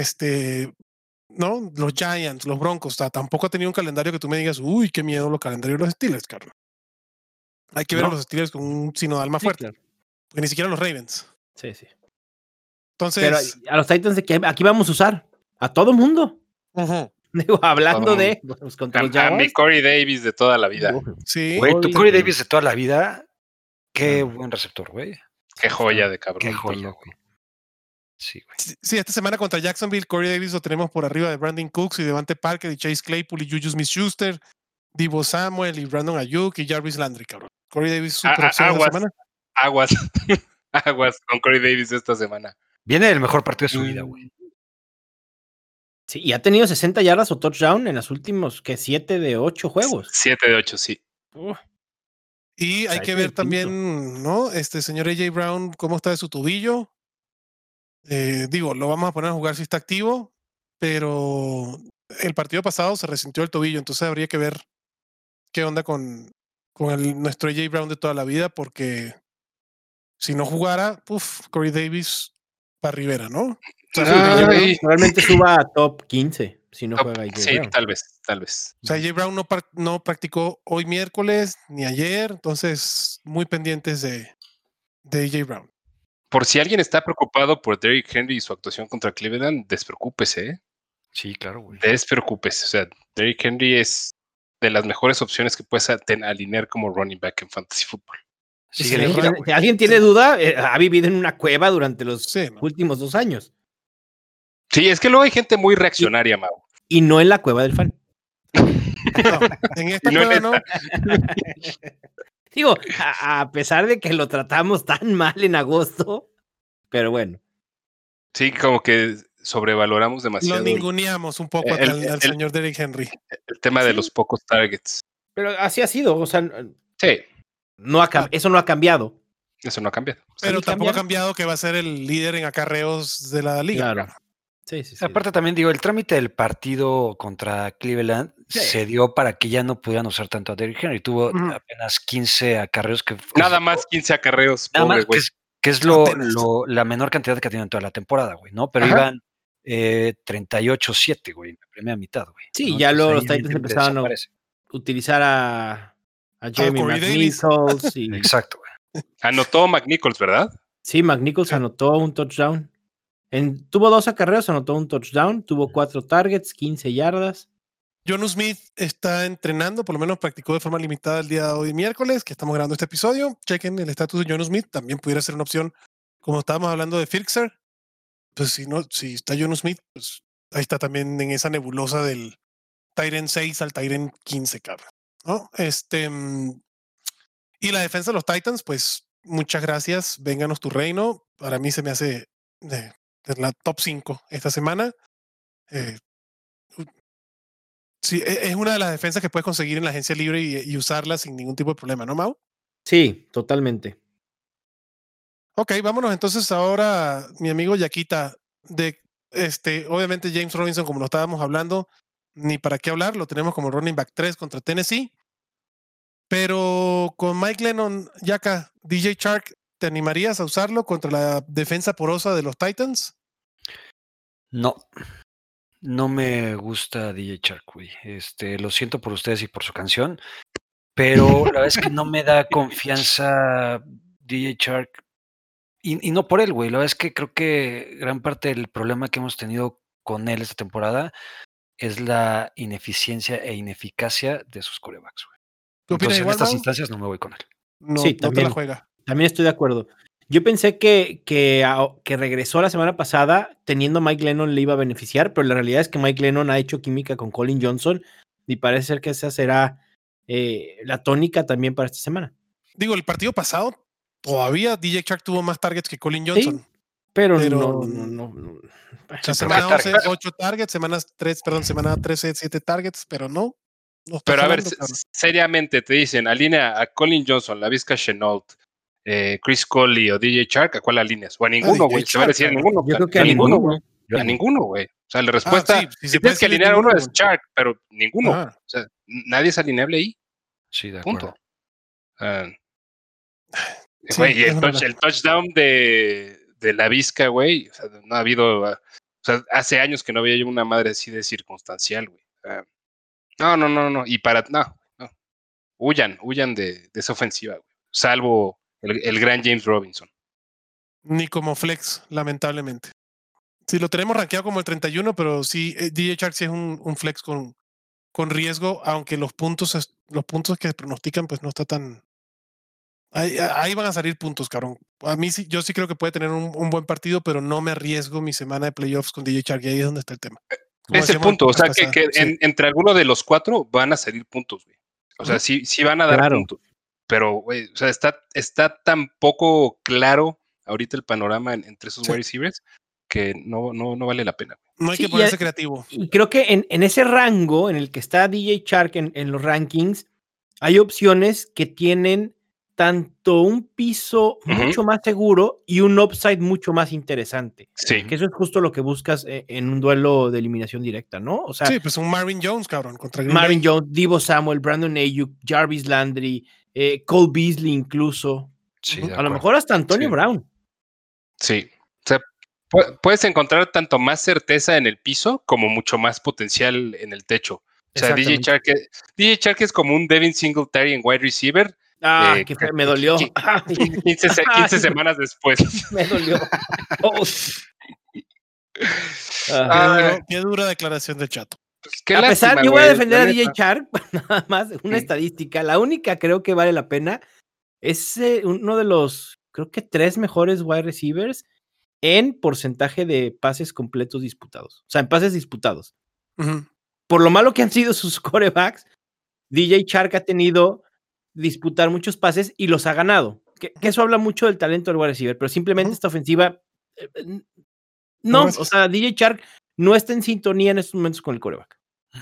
¿no? Los Giants, los Broncos, tampoco ha tenido un calendario que tú me digas, uy, qué miedo los calendarios de los Steelers, Carlos. Hay que ver a los Steelers con un signo de alma fuerte. Claro. Porque ni siquiera los Ravens. Sí. Entonces. Pero a los Titans aquí vamos a usar a todo mundo. Digo, hablando de. Pues, a mi Corey Davis de toda la vida. Sí. Güey, tu Corey Davis de toda la vida. Qué buen receptor, güey. Qué joya de cabrón. Qué joya, güey. Sí, güey. Sí, esta semana contra Jacksonville, Corey Davis lo tenemos por arriba de Brandon Cooks y Devante Parker y Chase Claypool y Juju Smith-Schuster, Deebo Samuel y Brandon Ayuk y Jarvis Landry, cabrón. Corey Davis super opción esta semana. Aguas con Corey Davis esta semana. Viene el mejor partido de su vida, güey. Sí, y ha tenido 60 yardas o touchdown en los últimos, 7 de 8 juegos. 7 de 8, sí. Y hay que ver también, ¿no? Señor AJ Brown, cómo está de su tobillo. Digo, lo vamos a poner a jugar si está activo, pero el partido pasado se resintió el tobillo, entonces habría que ver qué onda con nuestro AJ Brown de toda la vida, porque si no jugara, Corey Davis para Rivera, ¿no? O sea, probablemente suba a top 15 si no juega AJ sí, Brown. tal vez. O sea, AJ Brown no practicó hoy miércoles ni ayer, entonces muy pendientes de AJ Brown. Por si alguien está preocupado por Derrick Henry y su actuación contra Cleveland, despreocúpese, ¿eh? Sí, claro, güey. Despreocúpese. O sea, Derrick Henry es de las mejores opciones que puedes alinear como running back en fantasy football. Sigue la gira, güey. Si alguien tiene duda, ha vivido en una cueva durante los últimos 2 años. Sí, es que luego hay gente muy reaccionaria, Mau. Y no en la cueva del fan. No, en esta cueva no. Digo, a pesar de que lo tratamos tan mal en agosto, pero bueno. Sí, como que sobrevaloramos demasiado. Lo ninguneamos un poco al señor Derrick Henry. El tema de los pocos targets. Pero así ha sido, o sea, sí. Eso no ha cambiado. Eso no ha cambiado. Pero tampoco ha cambiado que va a ser el líder en acarreos de la liga. Claro. Sí. Aparte también digo, el trámite del partido contra Cleveland se dio para que ya no pudieran usar tanto a Derrick Henry. Tuvo apenas 15 acarreos. Nada más 15 acarreos. Nada más, que es la menor cantidad que ha tenido en toda la temporada, güey, ¿no? Pero iban 38-7, güey, en la primera mitad, güey. Sí, ¿no? ya Entonces, luego los Titans empezaron a utilizar a Jeremy McNichols. Exacto, güey. Anotó McNichols, ¿verdad? Sí, McNichols anotó un touchdown. Tuvo 2 acarreos, anotó un touchdown, tuvo 4 targets, 15 yardas. Jonnu Smith está entrenando, por lo menos practicó de forma limitada el día de hoy miércoles, que estamos grabando este episodio. Chequen el estatus de Jonnu Smith, también pudiera ser una opción, como estábamos hablando de Firkser. Pues si está Jonnu Smith, pues ahí está también en esa nebulosa del Tyren 6 al Tyren 15, cabrón, ¿no? Y la defensa de los Titans, pues muchas gracias, vénganos tu reino. Para mí se me hace de la top 5 esta semana. Sí, es una de las defensas que puedes conseguir en la agencia libre y usarla sin ningún tipo de problema, ¿no, Mau? Sí, totalmente. Ok, vámonos entonces ahora, mi amigo Yaquita, obviamente James Robinson, como lo estábamos hablando, ni para qué hablar, lo tenemos como running back 3 contra Tennessee, pero con Mike Lennon, Yaka, DJ Chark, ¿te animarías a usarlo contra la defensa porosa de los Titans? No me gusta DJ Chark, güey. Lo siento por ustedes y por su canción, pero la verdad es que no me da confianza DJ Chark. Y no por él, güey. La verdad es que creo que gran parte del problema que hemos tenido con él esta temporada es la ineficiencia e ineficacia de sus quarterbacks, güey. Entonces, en estas instancias no me voy con él. No, sí, también, no te la juega. También estoy de acuerdo. Yo pensé que regresó la semana pasada teniendo a Mike Lennon le iba a beneficiar, pero la realidad es que Mike Lennon ha hecho química con Colin Johnson y parece ser que esa será la tónica también para esta semana. Digo, el partido pasado todavía DJ Chark tuvo más targets que Colin Johnson. Sí, pero no. Semana 11, 8 targets, semana 13, 7 targets, pero no. Pero a ver, seriamente te dicen, alinea a Colin Johnson, Laviska Shenault, Chris Coley o DJ Chark, ¿a cuál alineas? O a ninguno, güey. Se va a decir a ninguno. Yo creo que a ninguno, güey. A ninguno, güey. O sea, la respuesta, si tienes que alinear a uno es Chark, pero ninguno. O sea, nadie es alineable ahí. Sí, de acuerdo. Punto. Güey, y el touchdown de Laviska, güey, o sea, no ha habido, o sea, hace años que no había yo una madre así de circunstancial, güey. No, y no. Huyan de esa ofensiva, güey. Salvo el gran James Robinson. Ni como flex, lamentablemente. Sí, lo tenemos rankeado como el 31, pero sí, DJ Chark sí es un flex con riesgo, aunque los puntos que pronostican, pues no está tan... Ahí van a salir puntos, cabrón. A mí sí, yo sí creo que puede tener un buen partido, pero no me arriesgo mi semana de playoffs con DJ Chark, y ahí es donde está el tema. Ese punto, o sea, que entre alguno de los 4 van a salir puntos, güey. O sea, sí van a dar puntos. Pero, güey, o sea, está tan poco claro ahorita el panorama entre esos wide receivers que no vale la pena. No hay que ponerse creativo. Y creo que en ese rango en el que está DJ Chark en los rankings, hay opciones que tienen tanto un piso mucho más seguro y un upside mucho más interesante. Sí. Que eso es justo lo que buscas en un duelo de eliminación directa, ¿no? O sea, sí, pues un Marvin Jones, cabrón, contra Green Marvin Bay. Jones, Deebo Samuel, Brandon Ayuk, Jarvis Landry, Cole Beasley incluso. Sí, A lo mejor hasta Antonio Brown. Sí. O sea, puedes encontrar tanto más certeza en el piso como mucho más potencial en el techo. O sea, DJ Chark es como un Devin Singletary en wide receiver. Que me dolió. 15 semanas después. Me dolió. Qué dura declaración del Chato. Pues a pesar, yo voy a defender a DJ Chark, nada más, una estadística. La única creo que vale la pena es uno de los, creo que 3 mejores wide receivers en porcentaje de pases completos disputados. O sea, en pases disputados. Por lo malo que han sido sus quarterbacks, DJ Chark ha tenido disputar muchos pases y los ha ganado. Que eso habla mucho del talento del wide receiver, pero simplemente esta ofensiva no, o sea, DJ Chark no está en sintonía en estos momentos con el quarterback.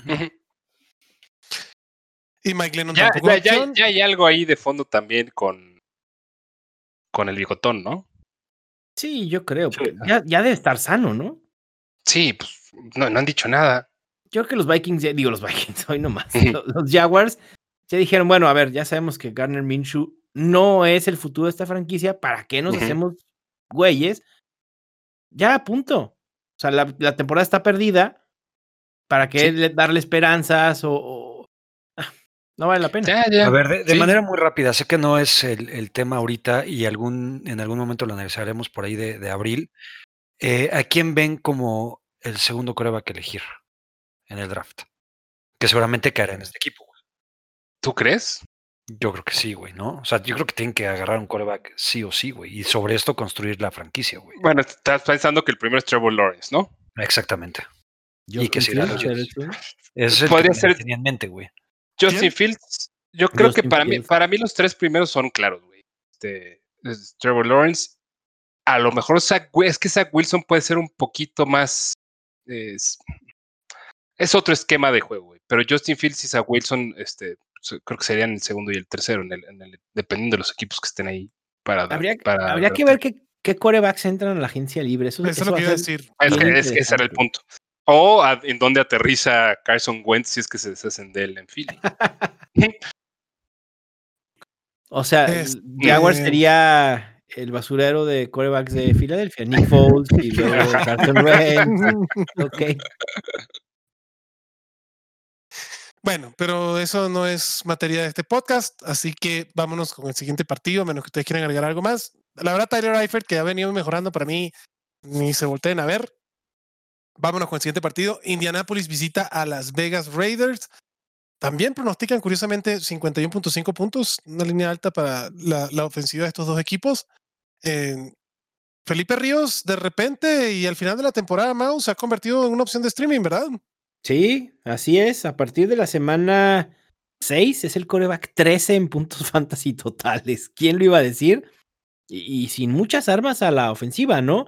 Y Mike Lennon ya tampoco. Ya hay algo ahí de fondo también con el bigotón, ¿no? Sí, yo creo. Sí. Ya debe estar sano, ¿no? Sí, pues no han dicho nada. Yo creo que los Vikings, hoy nomás. Los Jaguars ya dijeron, bueno, a ver, ya sabemos que Gardner Minshew no es el futuro de esta franquicia. ¿Para qué nos hacemos güeyes? Ya, punto. O sea, la temporada está perdida. ¿Para qué darle esperanzas no vale la pena? Ya. A ver, de manera muy rápida, sé que no es el tema ahorita y en algún momento lo analizaremos por ahí de abril. ¿A quién ven como el segundo quarterback que elegir en el draft? Que seguramente caerá en este equipo. ¿Tú crees? Yo creo que sí, güey, ¿no? O sea, yo creo que tienen que agarrar un quarterback sí o sí, güey, y sobre esto construir la franquicia, güey. Bueno, estás pensando que el primero es Trevor Lawrence, ¿no? Exactamente. Y que será los Jets. Es el podría que ser tenía en mente, güey. Justin Fields. Yo creo que para mí los 3 primeros son claros, güey. Trevor Lawrence. A lo mejor Zach Wilson puede ser un poquito más. Es otro esquema de juego, güey. Pero Justin Fields y Zach Wilson, creo que serían el segundo y el tercero, dependiendo de los equipos que estén ahí. Habría que ver qué quarterbacks entran a la agencia libre. Eso es lo que iba a decir. Es que ese era el punto. O en dónde aterriza Carson Wentz si es que se deshacen de él en Philly. O sea, Jaguar sería el basurero de quarterbacks de Filadelfia. Nick Foles y luego Carson Wentz. Ok. Bueno, pero eso no es materia de este podcast, así que vámonos con el siguiente partido, a menos que ustedes quieran agregar algo más. La verdad, Tyler Eifert, que ha venido mejorando para mí, ni se volteen a ver. Vámonos con el siguiente partido. Indianapolis visita a Las Vegas Raiders. También pronostican, curiosamente, 51.5 puntos, una línea alta para la ofensiva de estos dos equipos. Felipe Ríos, de repente, y al final de la temporada, Mau, se ha convertido en una opción de streaming, ¿verdad? Sí, así es. A partir de la semana 6 es el quarterback 13 en puntos fantasy totales. ¿Quién lo iba a decir? Y sin muchas armas a la ofensiva, ¿no?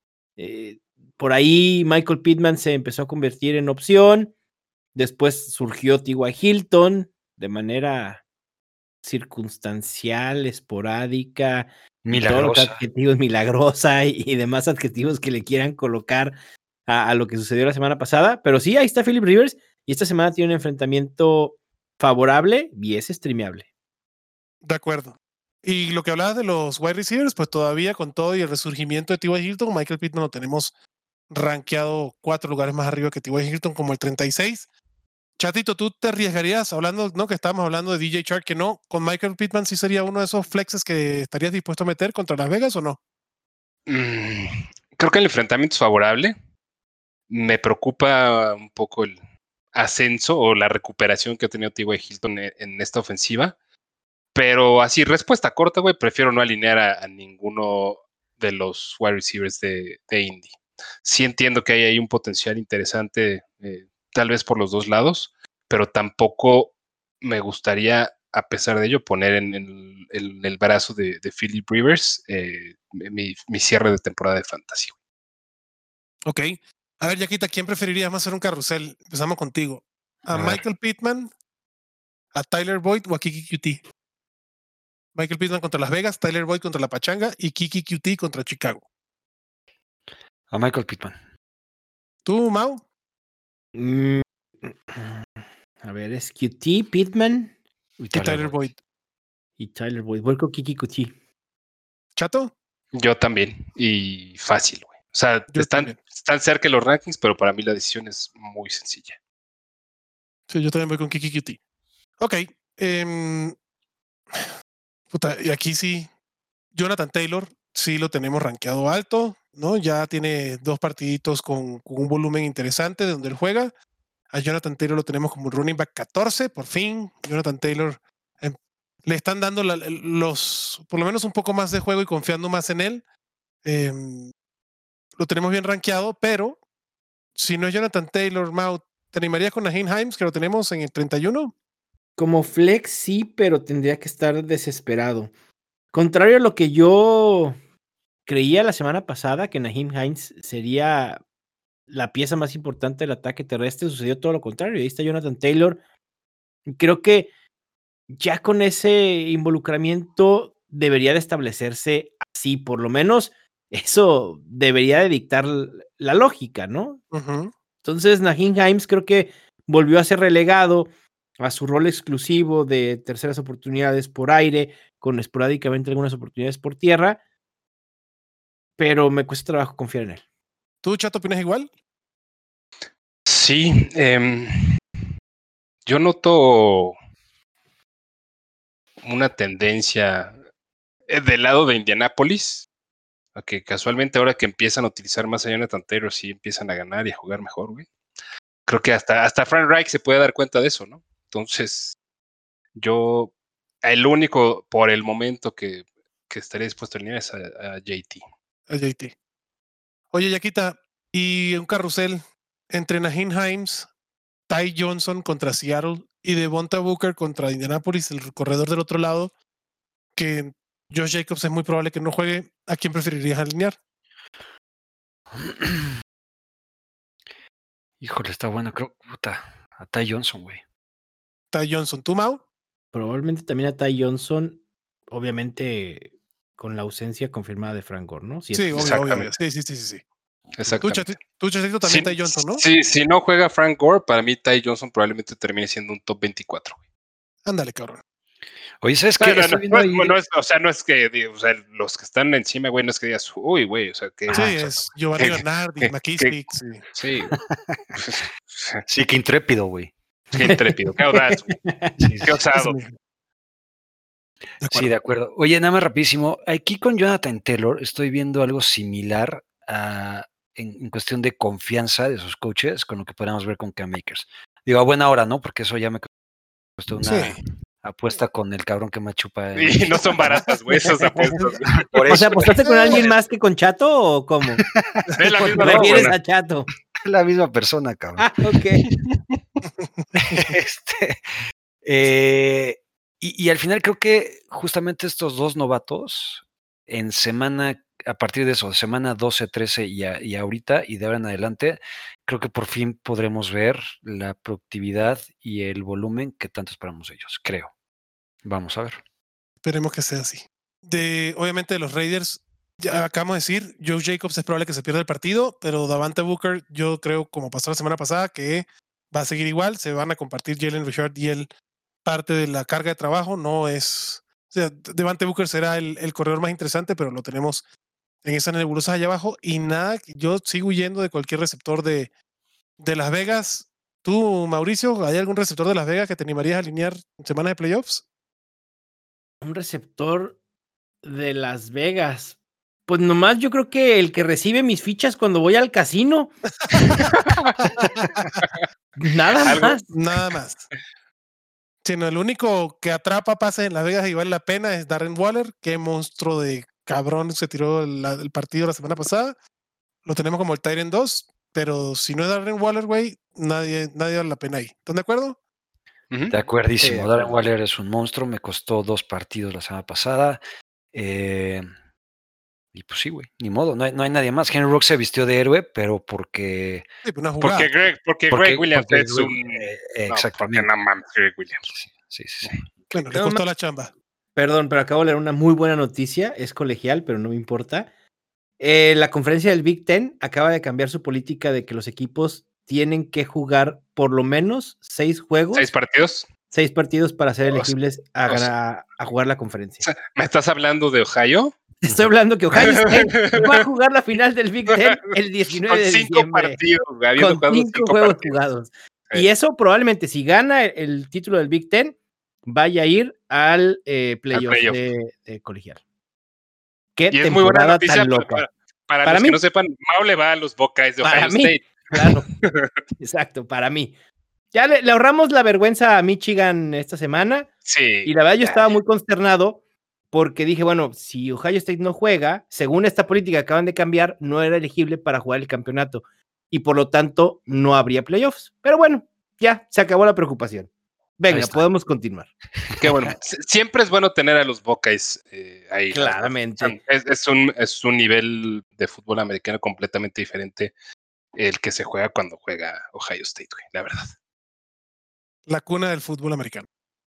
Por ahí Michael Pittman se empezó a convertir en opción. Después surgió T.Y. Hilton de manera circunstancial, esporádica, milagrosa. Todos los adjetivos milagrosa y demás adjetivos que le quieran colocar a lo que sucedió la semana pasada. Pero sí, ahí está Philip Rivers y esta semana tiene un enfrentamiento favorable y es streameable. De acuerdo. Y lo que hablabas de los wide receivers, pues todavía con todo y el resurgimiento de T.Y. Hilton, Michael Pittman lo tenemos rankeado 4 lugares más arriba que T.Y. Hilton, como el 36. Chatito, ¿tú te arriesgarías, hablando, no, que estábamos hablando de DJ Chark, que no, con Michael Pittman sí sería uno de esos flexes que estarías dispuesto a meter contra Las Vegas o no? Creo que el enfrentamiento es favorable. Me preocupa un poco el ascenso o la recuperación que ha tenido T.Y. Hilton en esta ofensiva. Pero así, respuesta corta, güey, prefiero no alinear a ninguno de los wide receivers de Indy. Sí entiendo que hay ahí un potencial interesante, tal vez por los dos lados, pero tampoco me gustaría, a pesar de ello, poner en el brazo de Philip Rivers mi cierre de temporada de fantasy. Ok. A ver, Yaquita, ¿quién preferirías más hacer un carrusel? Empezamos contigo. ¿A Michael Pittman, a Tyler Boyd o a Kiki QT? Michael Pittman contra Las Vegas, Tyler Boyd contra la Pachanga y Kiki QT contra Chicago. A Michael Pittman. ¿Tú, Mau? A ver, es QT, Pittman y Tyler Boyd. Y Tyler Boyd. Voy con Kiki QT. ¿Chato? Yo también. Y fácil, güey. O sea, están cerca los rankings, pero para mí la decisión es muy sencilla. Sí, yo también voy con Kiki QT. Ok. Y aquí sí, Jonathan Taylor sí lo tenemos rankeado alto, ¿no? Ya tiene 2 partiditos con un volumen interesante de donde él juega. A Jonathan Taylor lo tenemos como running back 14, por fin. Jonathan Taylor le están dando por lo menos un poco más de juego y confiando más en él. Lo tenemos bien rankeado, pero si no es Jonathan Taylor, Mau, ¿te animarías con Nyheim Hines, que lo tenemos en el 31? Como flex sí, pero tendría que estar desesperado. Contrario a lo que yo creía la semana pasada, que Nyheim Hines sería la pieza más importante del ataque terrestre, sucedió todo lo contrario. Ahí está Jonathan Taylor. Creo que ya con ese involucramiento debería de establecerse así, por lo menos eso debería de dictar la lógica, ¿no? Uh-huh. Entonces, Nyheim Hines creo que volvió a ser relegado a su rol exclusivo de terceras oportunidades por aire, con esporádicamente algunas oportunidades por tierra, pero me cuesta trabajo confiar en él. ¿Tú, Chato, opinas igual? Sí, yo noto una tendencia del lado de Indianapolis, a que casualmente ahora que empiezan a utilizar más a Jonathan Taylor, sí empiezan a ganar y a jugar mejor, güey. Creo que hasta Frank Reich se puede dar cuenta de eso, ¿no? Entonces, yo, el único por el momento que estaría dispuesto a alinear es a JT. A JT. Oye, Yaquita, y un carrusel entre Nyheim Hines, Ty Johnson contra Seattle y Devonta Booker contra Indianapolis, el corredor del otro lado, que Josh Jacobs es muy probable que no juegue. ¿A quién preferirías alinear? Híjole, está bueno. Creo, a Ty Johnson, güey. Ty Johnson. ¿Tú, Mau? Probablemente también a Ty Johnson, obviamente con la ausencia confirmada de Frank Gore, ¿no? Sí, obvio. Sí. Exactamente. Tú, Chacito, también Ty Johnson, ¿no? Sí, si no juega Frank Gore, para mí Ty Johnson probablemente termine siendo un top 24. Ándale, cabrón. Oye, ¿sabes qué? No es que, o sea, los que están encima, güey, no es que digas, uy, güey, o sea, que... Sí, es Giovanni Bernardi, McKissick, sí. Sí, qué intrépido, güey. Qué intrépido, qué audaz, güey. Sí, qué osado. Sí, de acuerdo. Oye, nada más rapidísimo. Aquí con Jonathan Taylor estoy viendo algo similar en cuestión de confianza de sus coaches con lo que podríamos ver con Cam Akers. Digo, a buena hora, ¿no? Porque eso ya me costó una apuesta con el cabrón que me chupa. Y no son baratas, güey, esas apuestas. O sea, ¿apostaste con alguien más que con Chato o cómo? Es la misma ¿Prefieres a Chato? La misma persona, cabrón. Ok. Y al final creo que justamente estos dos novatos en a partir de eso, semana 12, 13 y ahorita y de ahora en adelante, creo que por fin podremos ver la productividad y el volumen que tanto esperamos ellos, creo. Vamos a ver. Esperemos que sea así. Obviamente de los Raiders, ya acabamos de decir, Joe Jacobs es probable que se pierda el partido, pero Devonta Booker, yo creo, como pasó la semana pasada, que va a seguir igual, se van a compartir Jalen Richard y él parte de la carga de trabajo, no es... O sea, Devonta Booker será el corredor más interesante, pero lo tenemos en esa nebulosa allá abajo y nada, yo sigo huyendo de cualquier receptor de Las Vegas. ¿Tú, Mauricio, hay algún receptor de Las Vegas que te animarías a alinear en semanas de playoffs? Un receptor de Las Vegas. Pues nomás yo creo que el que recibe mis fichas cuando voy al casino. Nada más. Sino el único que atrapa pases en Las Vegas y vale la pena es Darren Waller. Qué monstruo de cabrón se tiró el partido la semana pasada. Lo tenemos como el Tyrant 2, pero si no es Darren Waller, güey, nadie vale la pena ahí. ¿Están de acuerdo? De acuerdísimo. Sí, Darren Waller es un monstruo, me costó 2 partidos la semana pasada. Y pues sí, güey, ni modo, no hay nadie más. Henry Rock se vistió de héroe, pero porque... Sí, una jugada. Porque Greg Williams es un... exactamente. No, porque no mames, Greg Williams. Sí. Bueno, le costó la chamba. Perdón, pero acabo de leer una muy buena noticia. Es colegial, pero no me importa. La conferencia del Big Ten acaba de cambiar su política de que los equipos tienen que jugar por lo menos 6 juegos. 6 partidos. 6 partidos para ser elegibles a jugar la conferencia. ¿Me estás hablando de Ohio? Estoy hablando que Ohio State va a jugar la final del Big Ten el 19 de diciembre. Con 5 partidos, con 5 juegos jugados. Sí. Y eso probablemente, si gana el título del Big Ten, vaya a ir al playoff de colegial. Qué y es muy buena noticia tan loca. Para los mí, que no sepan, Mau le va a los Buckeyes de Ohio State. Claro, exacto, para mí. Ya le ahorramos la vergüenza a Michigan esta semana. Sí. Y la verdad yo estaba muy consternado porque dije, bueno, si Ohio State no juega, según esta política que acaban de cambiar, no era elegible para jugar el campeonato. Y por lo tanto, no habría playoffs. Pero bueno, ya, se acabó la preocupación. Venga, podemos continuar. Qué bueno. Siempre es bueno tener a los Buckeyes ahí. Claramente. Es un nivel de fútbol americano completamente diferente el que se juega cuando juega Ohio State, güey, la verdad. La cuna del fútbol americano.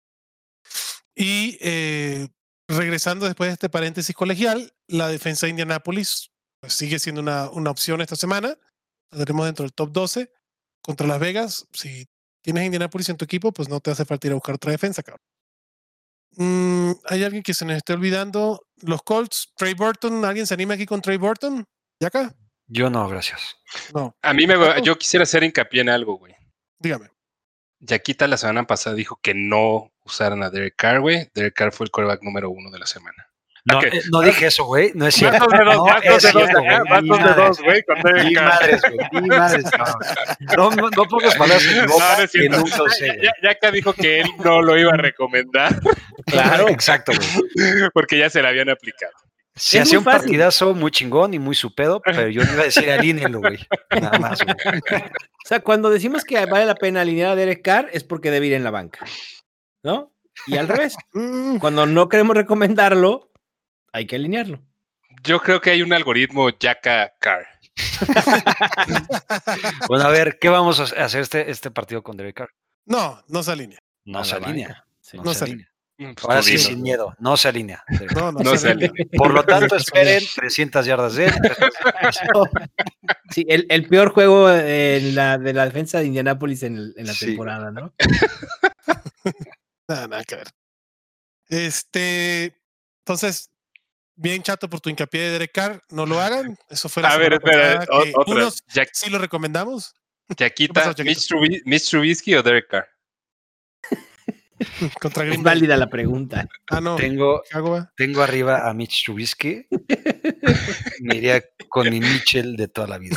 Y regresando después de este paréntesis colegial, la defensa de Indianapolis pues, sigue siendo una opción esta semana. La tenemos dentro del top 12 contra Las Vegas. Si tienes Indianapolis en tu equipo, pues no te hace falta ir a buscar otra defensa, cabrón. ¿Hay alguien que se nos esté olvidando? Los Colts, Trey Burton. ¿Alguien se anima aquí con Trey Burton? ¿Ya acá? Yo no, gracias. No. A mí yo quisiera hacer hincapié en algo, güey. Dígame. Yaquita la semana pasada dijo que no usaran a Derek Carr, güey. Derek Carr fue el quarterback número 1 de la semana. No, no dije eso, güey. No es cierto. Vas dos de dos, güey, con Derek Carr. Mi madre, no pongas palabras que nunca usé. Yaca dijo que él no lo iba a recomendar. Claro, exacto, güey. Porque ya se la habían aplicado. Se hacía un partidazo muy chingón y muy su pedo, pero yo no iba a decir alínelo, güey. Nada más, güey. O sea, cuando decimos que vale la pena alinear a Derek Carr es porque debe ir en la banca, ¿no? Y al revés, cuando no queremos recomendarlo, hay que alinearlo. Yo creo que hay un algoritmo Yaca Carr. Bueno, a ver, ¿qué vamos a hacer este partido con Derek Carr? No se alinea. No se alinea. Sí. No se alinea. Ahora sí, sin miedo, no se alinea. No se alinea. Por lo tanto, esperen 300 yardas de él. Sí, el peor juego de la defensa de Indianapolis en la temporada, ¿no? Nada que ver. Entonces, bien chato por tu hincapié de Derek Carr, no lo hagan. Eso fue la semana pasada. Unos sí lo recomendamos. Yaquita, ¿Mitch Trubisky o Derek Carr? Contra Green es válida la pregunta. No. Tengo arriba a Mitch Trubisky. Me iría con mi Mitchell de toda la vida.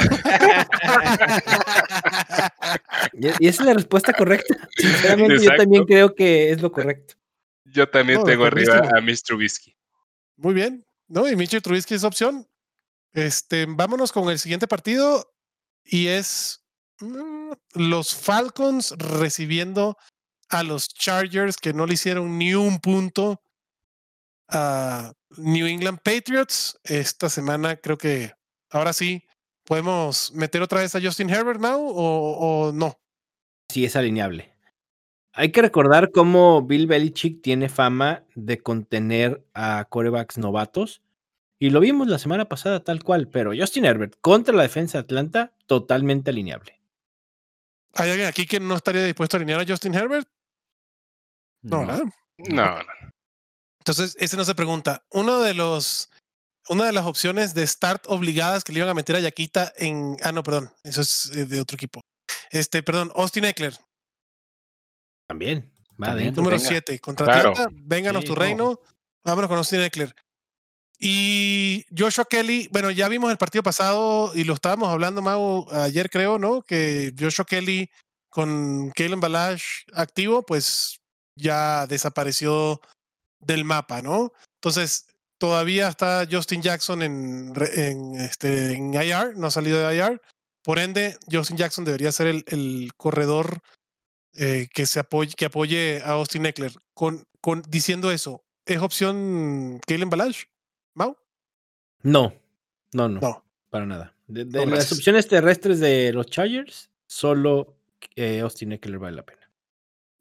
Y esa es la respuesta correcta. Sinceramente, yo también creo que es lo correcto. Yo también tengo arriba a Mitch Trubisky. Muy bien. No, y Mitchell Trubisky es opción. Vámonos con el siguiente partido. Y es los Falcons recibiendo a los Chargers, que no le hicieron ni un punto a New England Patriots. Esta semana creo que ahora sí podemos meter otra vez a Justin Herbert now o no. Sí, es alineable. Hay que recordar cómo Bill Belichick tiene fama de contener a quarterbacks novatos. Y lo vimos la semana pasada tal cual, pero Justin Herbert contra la defensa de Atlanta, totalmente alineable. ¿Hay alguien aquí que no estaría dispuesto a alinear a Justin Herbert? No, ¿verdad? No. Entonces, ese no se pregunta. Una de las opciones de start obligadas que le iban a meter a Yaquita en... no, perdón. Eso es de otro equipo. Austin Eckler. También. Número 7. Contra Atlanta. Vénganos tu reino. Vámonos con Austin Eckler. Y Joshua Kelly, bueno, ya vimos el partido pasado y lo estábamos hablando, Mau, ayer creo, ¿no? Que Joshua Kelly con Kalen Ballage activo, pues ya desapareció del mapa, ¿no? Entonces, todavía está Justin Jackson en IR, no ha salido de IR. Por ende, Justin Jackson debería ser el corredor que apoye a Austin Eckler. Diciendo eso, ¿es opción Kalen Ballage? ¿Mau? No, para nada. De las opciones terrestres de los Chargers, solo Austin Eckler vale la pena.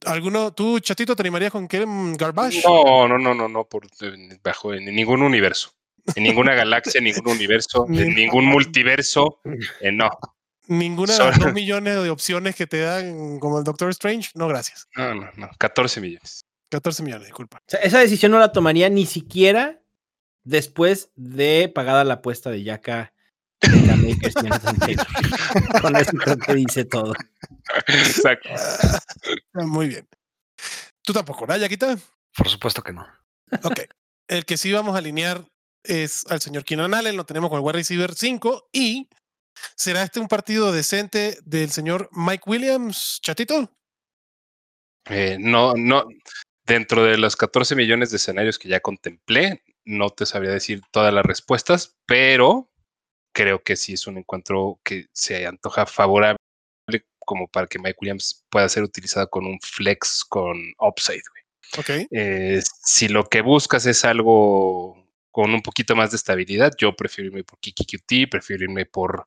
¿Tú, Chatito, te animarías con Kevin Garbage? No, bajo en ningún universo. En ninguna galaxia, en ningún universo, en ningún multiverso, no. Ninguna de las 2 millones de opciones que te dan como el Doctor Strange, no, gracias. No, 14 millones. 14 millones, disculpa. O sea, esa decisión no la tomaría ni siquiera después de pagada la apuesta de Yaka. Con eso creo que dice todo. Exacto. Muy bien. ¿Tú tampoco, ¿no, Yaquita? Por supuesto que no. Ok. El que sí vamos a alinear es al señor Keenan Allen, lo tenemos con el wide receiver 5 y ¿será este un partido decente del señor Mike Williams, Chatito? No, dentro de los 14 millones de escenarios que ya contemplé, no te sabría decir todas las respuestas, pero creo que sí es un encuentro que se antoja favorable como para que Mike Williams pueda ser utilizado con un flex con upside, güey. Okay. Si lo que buscas es algo con un poquito más de estabilidad, yo prefiero irme por Kiki QT, prefiero irme por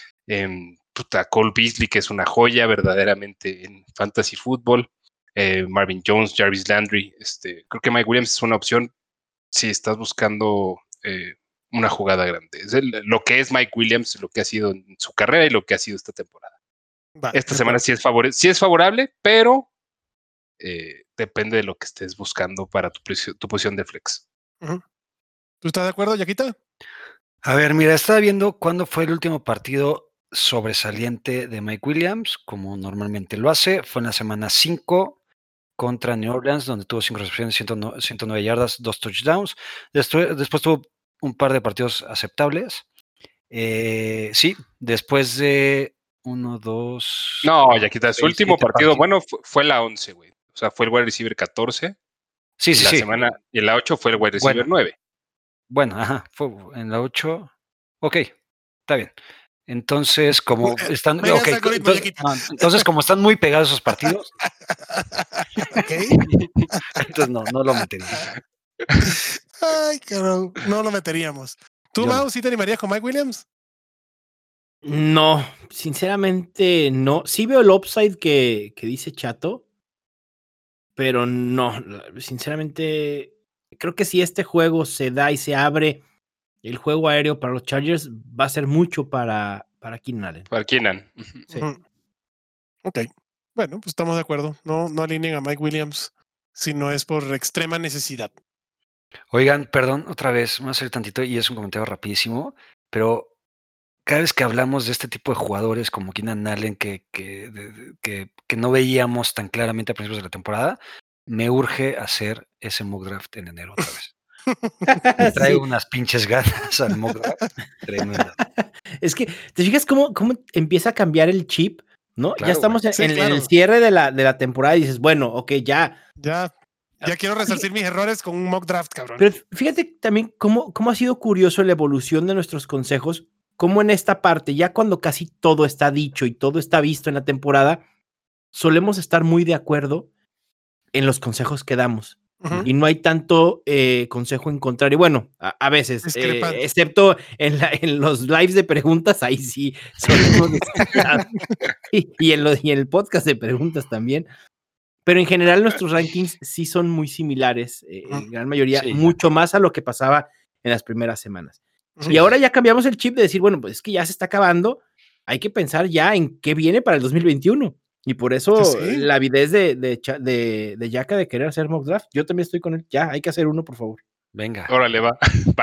Cole Beasley, que es una joya verdaderamente en fantasy fútbol, Marvin Jones, Jarvis Landry. Creo que Mike Williams es una opción si estás buscando una jugada grande. Es lo que es Mike Williams, lo que ha sido en su carrera y lo que ha sido esta temporada. Esta semana sí es favorable, pero depende de lo que estés buscando para tu posición de flex. Uh-huh. ¿Tú estás de acuerdo, Yaquita? A ver, mira, estaba viendo cuándo fue el último partido sobresaliente de Mike Williams, como normalmente lo hace. Fue en la semana 5 contra New Orleans, donde tuvo 5 recepciones, 109 yardas, 2 touchdowns. Después tuvo un par de partidos aceptables. Sí, después de 1, 2... No, Yaquita, su último partido, bueno, fue la 11, güey. O sea, fue el wide receiver 14. Sí, y la semana, y la 8 fue el wide receiver 9. Bueno, fue en la 8. Ok, está bien. Entonces, como están. Okay, entonces, como están muy pegados esos partidos. Okay. Entonces, no lo metería. Ay, cabrón, no lo meteríamos. ¿Tú, Mau, sí te animarías con Mike Williams? No, sinceramente no. Sí veo el upside que dice Chato, pero no, sinceramente creo que si este juego se da y se abre el juego aéreo para los Chargers, va a ser mucho para Keenan Allen. Para Keenan. Sí. Ok, bueno, pues estamos de acuerdo. No alineen a Mike Williams si no es por extrema necesidad. Oigan, perdón, otra vez, voy a hacer tantito y es un comentario rapidísimo, pero cada vez que hablamos de este tipo de jugadores como Keenan Allen que no veíamos tan claramente a principios de la temporada, me urge hacer ese mock draft en enero otra vez. Me traigo unas pinches ganas al mock draft. Tremendo. Es que, ¿te fijas cómo empieza a cambiar el chip? ¿No? Claro, ya estamos en el cierre de la temporada y dices, bueno, ok, ya quiero resarcir mis errores con un mock draft, cabrón. Pero fíjate también cómo ha sido curioso la evolución de nuestros consejos, cómo en esta parte, ya cuando casi todo está dicho y todo está visto en la temporada, solemos estar muy de acuerdo en los consejos que damos. Uh-huh. Y no hay tanto consejo en contrario. Bueno, a veces, excepto en los lives de preguntas, ahí sí solemos estar. y en el podcast de preguntas también. Pero en general nuestros rankings sí son muy similares, en gran mayoría, mucho más a lo que pasaba en las primeras semanas. Sí. Y ahora ya cambiamos el chip de decir, bueno, pues es que ya se está acabando, hay que pensar ya en qué viene para el 2021. Y por eso la avidez de Yaka de querer hacer mock draft, yo también estoy con él. Ya, hay que hacer uno, por favor. Venga. Órale, va.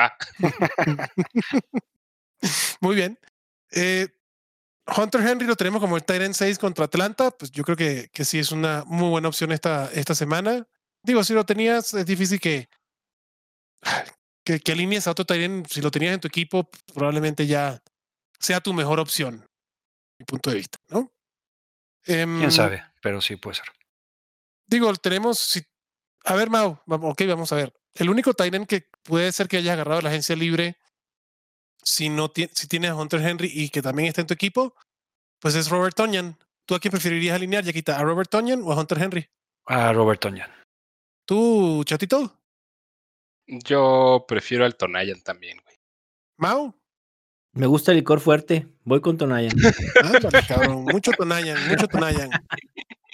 Muy bien. Hunter Henry lo tenemos como el tight end 6 contra Atlanta. Pues yo creo que sí es una muy buena opción esta semana. Digo, si lo tenías, es difícil que alinees a otro tight end. Si lo tenías en tu equipo, probablemente ya sea tu mejor opción. Mi punto de vista, ¿no? Quién sabe, pero sí puede ser. Digo, tenemos. A ver, Mau, vamos a ver. El único tight end que puede ser que hayas agarrado la agencia libre, si tienes a Hunter Henry y que también está en tu equipo, pues es Robert Tonyan. ¿Tú a quién preferirías alinear, Yaquita? ¿A Robert Tonyan o a Hunter Henry? A Robert Tonyan. ¿Tú, Chatito? Yo prefiero al Tonyan también, güey. ¿Mau? Me gusta el licor fuerte. Voy con Tonyan. Ándale, cabrón. Mucho Tonyan.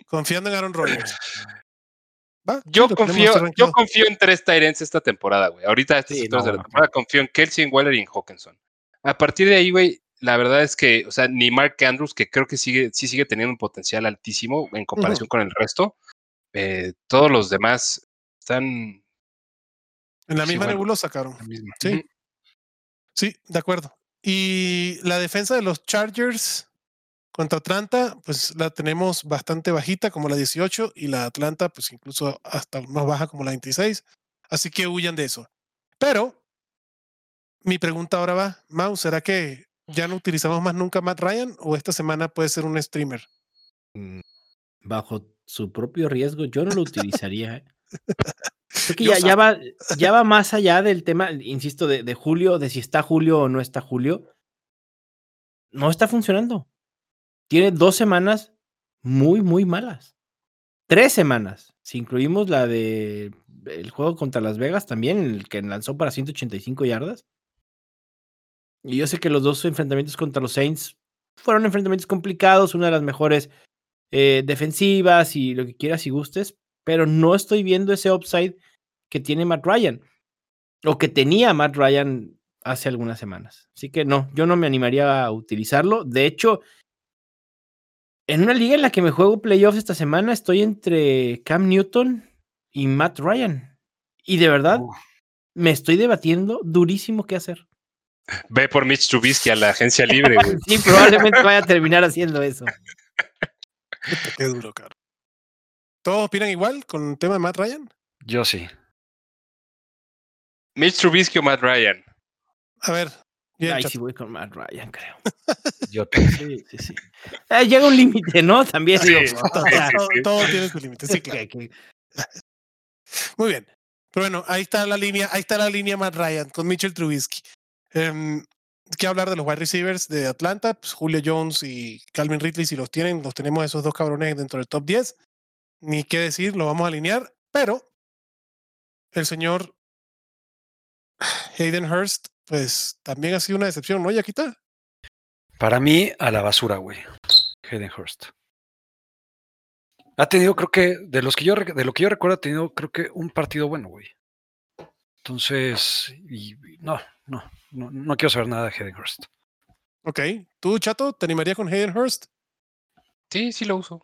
Confiando en Aaron Rodgers. Yo confío en 3 tight ends esta temporada, güey. Ahorita a estas alturas de la temporada confío en Kelsey, en Waller y en Hawkinson. A partir de ahí, güey, la verdad es que, o sea, ni Mark Andrews, que creo que sigue teniendo un potencial altísimo en comparación con el resto. Todos los demás están en la misma nebulosa, cabrón. Sí. Uh-huh. Sí, de acuerdo. Y la defensa de los Chargers contra Atlanta, pues la tenemos bastante bajita, como la 18, y la Atlanta, pues incluso hasta más baja, como la 26. Así que huyan de eso. Pero mi pregunta ahora va, Mau, ¿será que ya no utilizamos más nunca Matt Ryan o esta semana puede ser un streamer? Bajo su propio riesgo, yo no lo utilizaría. Porque ya va más allá del tema, insisto, de Julio, de si está Julio o no está Julio. No está funcionando. Tiene 2 semanas muy, muy malas. 3 semanas. Si incluimos la de el juego contra Las Vegas también, el que lanzó para 185 yardas. Y yo sé que los 2 enfrentamientos contra los Saints fueron enfrentamientos complicados, una de las mejores defensivas y lo que quieras y gustes, pero no estoy viendo ese upside que tiene Matt Ryan o que tenía Matt Ryan hace algunas semanas. Así que no, yo no me animaría a utilizarlo. De hecho, en una liga en la que me juego playoffs esta semana, estoy entre Cam Newton y Matt Ryan. Y de verdad, me estoy debatiendo durísimo qué hacer. Ve por Mitch Trubisky a la agencia libre, güey. Sí, probablemente vaya a terminar haciendo eso. Qué duro, caro. ¿Todos opinan igual con el tema de Matt Ryan? Yo sí. Mitch Trubisky o Matt Ryan. A ver. Ahí sí voy con Matt Ryan, creo. Yo sí. Llega un límite, ¿no? También sí, digo, todo tiene su límite. Sí, claro. Muy bien. Pero bueno, ahí está la línea Matt Ryan con Mitchell Trubisky. ¿Qué hablar de los wide receivers de Atlanta? Pues Julio Jones y Calvin Ridley, si los tenemos esos 2 cabrones dentro del top 10. Ni qué decir, lo vamos a alinear. Pero el señor Hayden Hurst, pues también ha sido una decepción, ¿no, Yaquita? Para mí, a la basura, güey. Hayden Hurst. Ha tenido, creo que, de lo que yo recuerdo, ha tenido, creo que, un partido bueno, güey. Entonces, no quiero saber nada de Hayden Hurst. Ok. ¿Tú, Chato, te animarías con Hayden Hurst? Sí lo uso.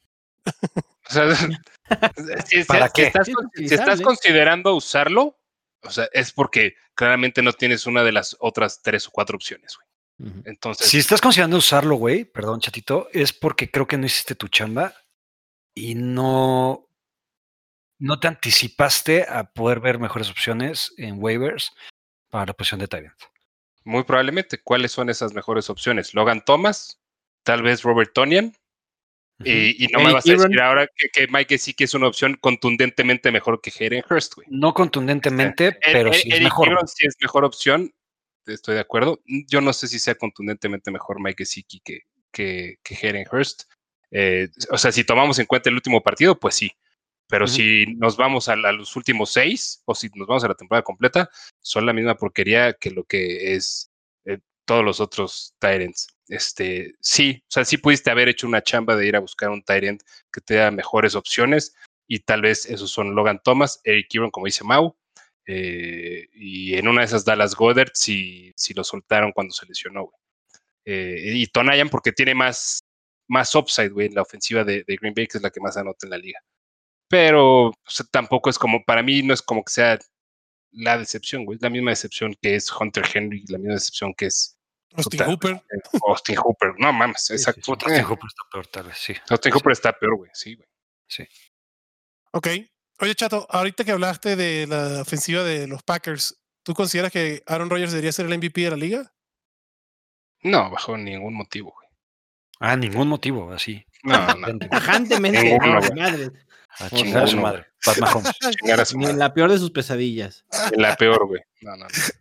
O sea, ¿para qué? Si estás considerando usarlo, o sea, es porque claramente no tienes una de las otras 3 o 4 opciones, güey. Entonces, si estás considerando usarlo, güey, perdón, Chatito, es porque creo que no hiciste tu chamba y no te anticipaste a poder ver mejores opciones en waivers para la posición de tight end. Muy probablemente. ¿Cuáles son esas mejores opciones? Logan Thomas, tal vez Robert Tonyan. Y no me vas a decir ahora que Mike Gesicki es una opción contundentemente mejor que Hayden Hurst, güey. No contundentemente, pero sí es mejor. Ebron sí es mejor opción, estoy de acuerdo. Yo no sé si sea contundentemente mejor Mike Gesicki que Hayden Hurst. O sea, si tomamos en cuenta el último partido, pues sí. Pero si nos vamos a los últimos 6, o si nos vamos a la temporada completa, son la misma porquería que lo que es todos los otros tight ends. Sí, o sea, sí pudiste haber hecho una chamba de ir a buscar un tight end que te da mejores opciones, y tal vez esos son Logan Thomas, Eric Ebron, como dice Mau, y en una de esas Dallas Goedert si lo soltaron cuando se lesionó, güey. Y Tonyan porque tiene más upside, güey, en la ofensiva de Green Bay, que es la que más anota en la liga. Pero o sea, tampoco es como, para mí no es como que sea la decepción, güey. Es la misma decepción que es Hunter Henry, la misma decepción que es Austin Hooper. Austin Hooper, no mames, exacto. Sí. Austin Hooper está peor, tal vez, sí. Austin Hooper está peor, güey, sí, güey. Sí. Ok. Oye, Chato, ahorita que hablaste de la ofensiva de los Packers, ¿tú consideras que Aaron Rodgers debería ser el MVP de la liga? No, bajo ningún motivo, güey. Ningún motivo, así. No. Tajantemente, no, madre. A chingar a su madre. Pat Mahomes. Ni en la peor de sus pesadillas. En la peor, güey. No.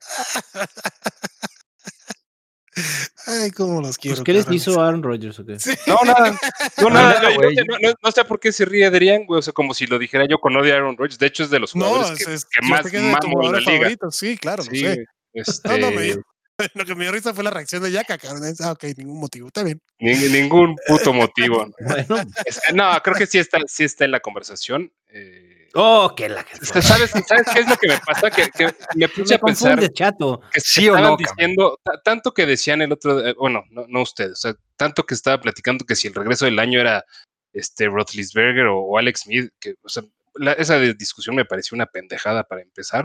Ay, cómo los quiero. Pues, ¿qué les hizo Aaron Rodgers o qué? Sí. No, nada. No sé por qué se ríe Adrián, güey. O sea, como si lo dijera yo con odio a Aaron Rodgers. De hecho, es de los jugadores que más mamo en la liga. Sí, claro, sí, no sé. Lo que me dio risa fue la reacción de Yaka, cabrón. Ok, ningún motivo, está bien. Ningún puto motivo. Bueno. No, creo que sí está en la conversación. Que la ¿Sabes qué es lo que me pasa? Que me puse a pensar chato. que Sí o estaban no, diciendo, tanto que decían el otro, bueno, no ustedes, o sea, tanto que estaba platicando que si el regreso del año era Roethlisberger o Alex Smith, que, o sea, esa discusión me pareció una pendejada para empezar.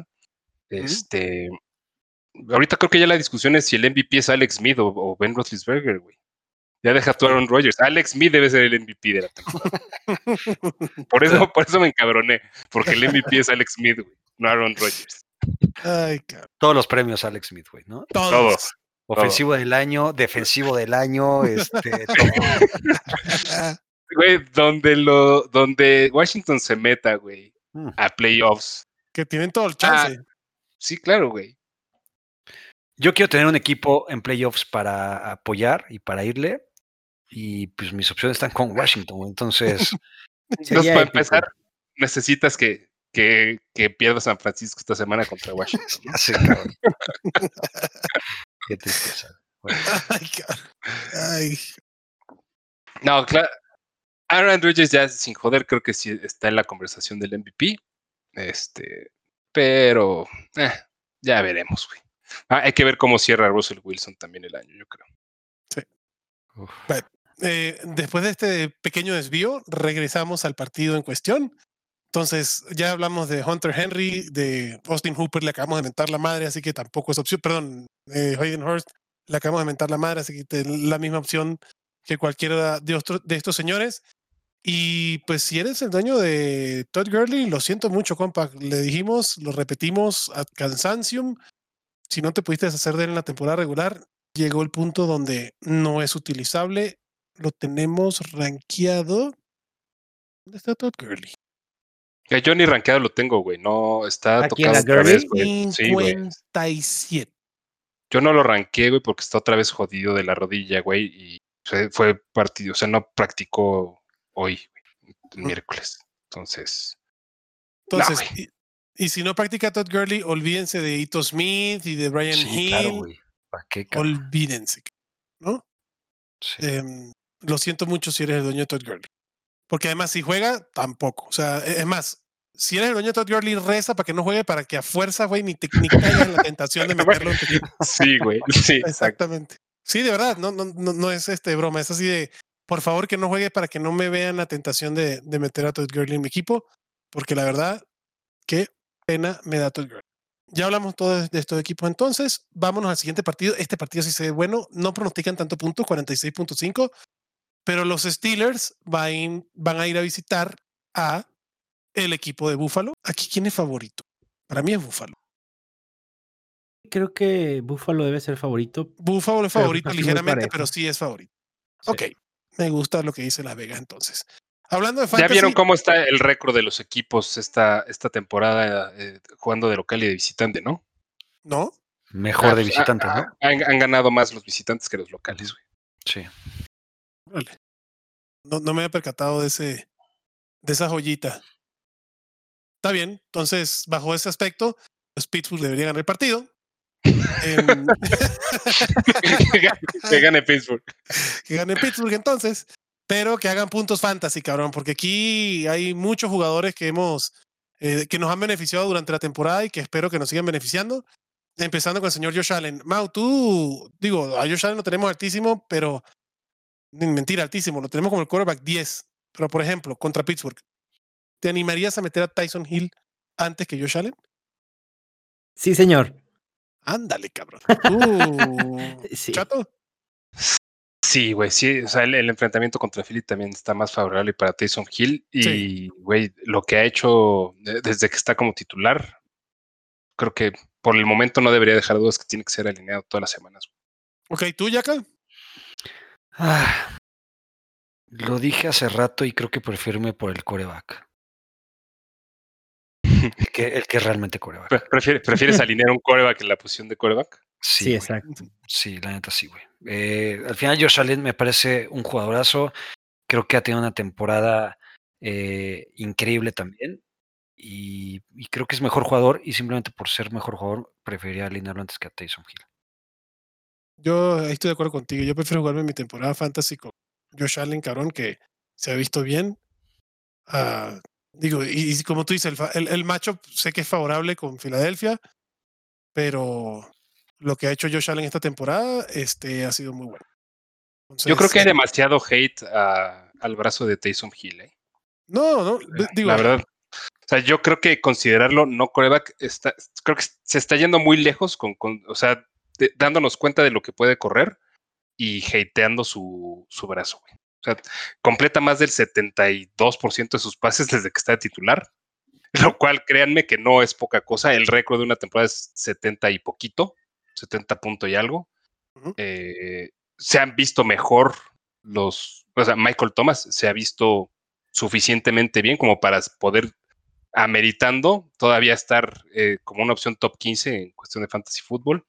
Ahorita creo que ya la discusión es si el MVP es Alex Smith o Ben Roethlisberger, güey. Ya deja tú a Aaron Rodgers. Alex Smith debe ser el MVP de la temporada. Por eso me encabroné, porque el MVP es Alex Smith, güey, no Aaron Rodgers. Ay, cabrón. Todos los premios Alex Smith, güey, ¿no? Todos. Ofensivo del año, defensivo del año, todo. Güey, donde Washington se meta, güey, a playoffs. Que tienen todo el chance. Sí, claro, güey. Yo quiero tener un equipo en playoffs para apoyar y para irle. Y pues mis opciones están con Washington, güey. Entonces, para empezar, necesitas que pierda San Francisco esta semana contra Washington. Ya sé, cabrón. Qué tristeza. Bueno. Ay, cabrón. Ay. No, claro. Aaron Rodgers ya sin joder, creo que sí está en la conversación del MVP. Pero ya veremos, güey. Hay que ver cómo cierra Russell Wilson también el año, yo creo. Sí. Bueno, después de este pequeño desvío, regresamos al partido en cuestión. Entonces, ya hablamos de Hunter Henry, de Austin Hooper, le acabamos de mentar la madre, así que tampoco es opción. Perdón, Hayden Hurst, le acabamos de mentar la madre, así que la misma opción que cualquiera de estos señores. Y pues si eres el dueño de Todd Gurley, lo siento mucho, compa. Le dijimos, lo repetimos ad cansancium. Si no te pudiste deshacer de él en la temporada regular, llegó el punto donde no es utilizable. Lo tenemos rankeado. ¿Dónde está Todd Gurley? Yo ni rankeado lo tengo, güey. No, está ¿Aquí tocado en la otra Gurley? vez, güey. Sí, güey. 57. Yo no lo ranqué, güey, porque está otra vez jodido de la rodilla, güey. Y fue partido, o sea, no practicó hoy, el miércoles. Entonces, no, y si no practica Todd Gurley, olvídense de Ito Smith y de Brian Hill. Claro, güey. ¿Para qué, cabrón? Olvídense, ¿no? Sí. Lo siento mucho si eres el dueño de Todd Gurley. Porque además, si juega, tampoco. O sea, es más, si eres el dueño de Todd Gurley, reza para que no juegue, para que a fuerza, güey, ni caiga en la tentación de meterlo en tu equipo. Sí, güey. Sí, exactamente. Sí, de verdad, no es broma, es así de, por favor, que no juegue para que no me vean la tentación de meter a Todd Gurley en mi equipo, porque la verdad, qué pena me da Todd Gurley. Ya hablamos todo de estos equipos, entonces vámonos al siguiente partido. Este partido sí se ve bueno, no pronostican tanto puntos, 46.5, pero los Steelers van a ir a visitar a el equipo de Buffalo. Aquí, ¿quién es favorito? Para mí es Buffalo. Creo que Buffalo debe ser favorito. Buffalo es favorito ligeramente, pero sí es favorito. Sí. Ok, me gusta lo que dice Las Vegas entonces. Hablando de fantasy, ¿ya vieron cómo está el récord de los equipos esta temporada jugando de local y de visitante, no? ¿No? Mejor de visitantes, ¿no? Han ganado más los visitantes que los locales, güey. Sí. Vale. No me había percatado de esa joyita. Está bien, entonces, bajo ese aspecto, los Pittsburgh deberían ganar el partido. Que gane Pittsburgh. Que gane Pittsburgh entonces, pero que hagan puntos fantasy, cabrón, porque aquí hay muchos jugadores que nos han beneficiado durante la temporada y que espero que nos sigan beneficiando. Empezando con el señor Josh Allen. Mau, a Josh Allen lo tenemos altísimo, pero mentira, altísimo, lo tenemos como el quarterback 10. Pero, por ejemplo, contra Pittsburgh, ¿te animarías a meter a Tyson Hill antes que Josh Allen? Sí, señor. Ándale, cabrón. Sí. ¿Chato? Sí, güey, sí. O sea, el enfrentamiento contra Philly también está más favorable para Tyson Hill. Y, güey, lo que ha hecho desde que está como titular, creo que por el momento no debería dejar dudas que tiene que ser alineado todas las semanas. Ok, ¿tú, Yaka? Lo dije hace rato y creo que prefiero irme por el quarterback. el que realmente quarterback. ¿Prefieres alinear un quarterback en la posición de quarterback? Sí, exacto. Sí, la neta sí, güey. Al final Josh Allen me parece un jugadorazo. Creo que ha tenido una temporada increíble también. Y creo que es mejor jugador y simplemente por ser mejor jugador preferiría alinearlo antes que a Tyson Hill. Yo estoy de acuerdo contigo. Yo prefiero jugarme mi temporada fantasy con Josh Allen, cabrón, que se ha visto bien. Digo, y como tú dices, el matchup sé que es favorable con Filadelfia, pero lo que ha hecho Josh Allen esta temporada ha sido muy bueno. Entonces, yo creo que hay demasiado hate al brazo de Taysom Hill. No, digo. La verdad. O sea, yo creo que considerarlo no quarterback creo que se está yendo muy lejos o sea, dándonos cuenta de lo que puede correr y hateando su brazo, güey. O sea, completa más del 72% de sus pases desde que está de titular, lo cual créanme que no es poca cosa. El récord de una temporada es 70 y poquito, 70 punto y algo. Se han visto mejor o sea, Michael Thomas se ha visto suficientemente bien como para poder, ameritando todavía estar como una opción top 15 en cuestión de fantasy fútbol.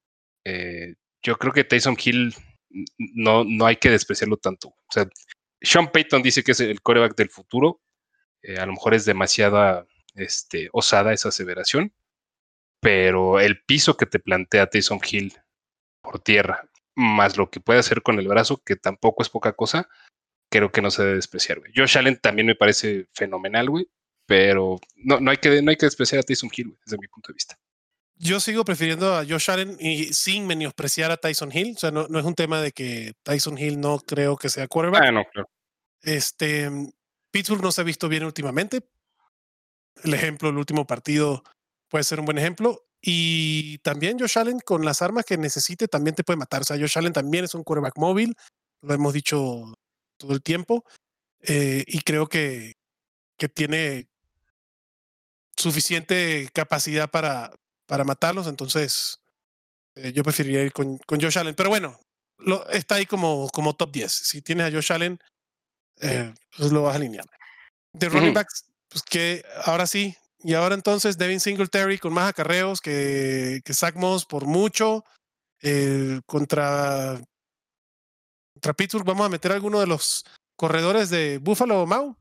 Yo creo que Taysom Hill no hay que despreciarlo tanto. O sea, Sean Payton dice que es el quarterback del futuro. A lo mejor es demasiada osada esa aseveración, pero el piso que te plantea Taysom Hill por tierra, más lo que puede hacer con el brazo, que tampoco es poca cosa, creo que no se debe despreciar, güey. Josh Allen también me parece fenomenal, güey, pero no hay que despreciar a Taysom Hill, güey, desde mi punto de vista. Yo sigo prefiriendo a Josh Allen y sin menospreciar a Tyson Hill. O sea, no es un tema de que Tyson Hill no creo que sea quarterback. No, claro. Pittsburgh no se ha visto bien últimamente. El ejemplo, el último partido puede ser un buen ejemplo. Y también Josh Allen, con las armas que necesite, también te puede matar. O sea, Josh Allen también es un quarterback móvil. Lo hemos dicho todo el tiempo. Y creo que tiene suficiente capacidad para matarlos. Entonces, yo preferiría ir con Josh Allen. Pero bueno, está ahí como top 10. Si tienes a Josh Allen, pues lo vas a alinear. De running backs, pues que ahora sí. Y ahora entonces Devin Singletary con más acarreos que Zach Moss por mucho. Contra Pittsburgh, ¿vamos a meter alguno de los corredores de Buffalo o Mau?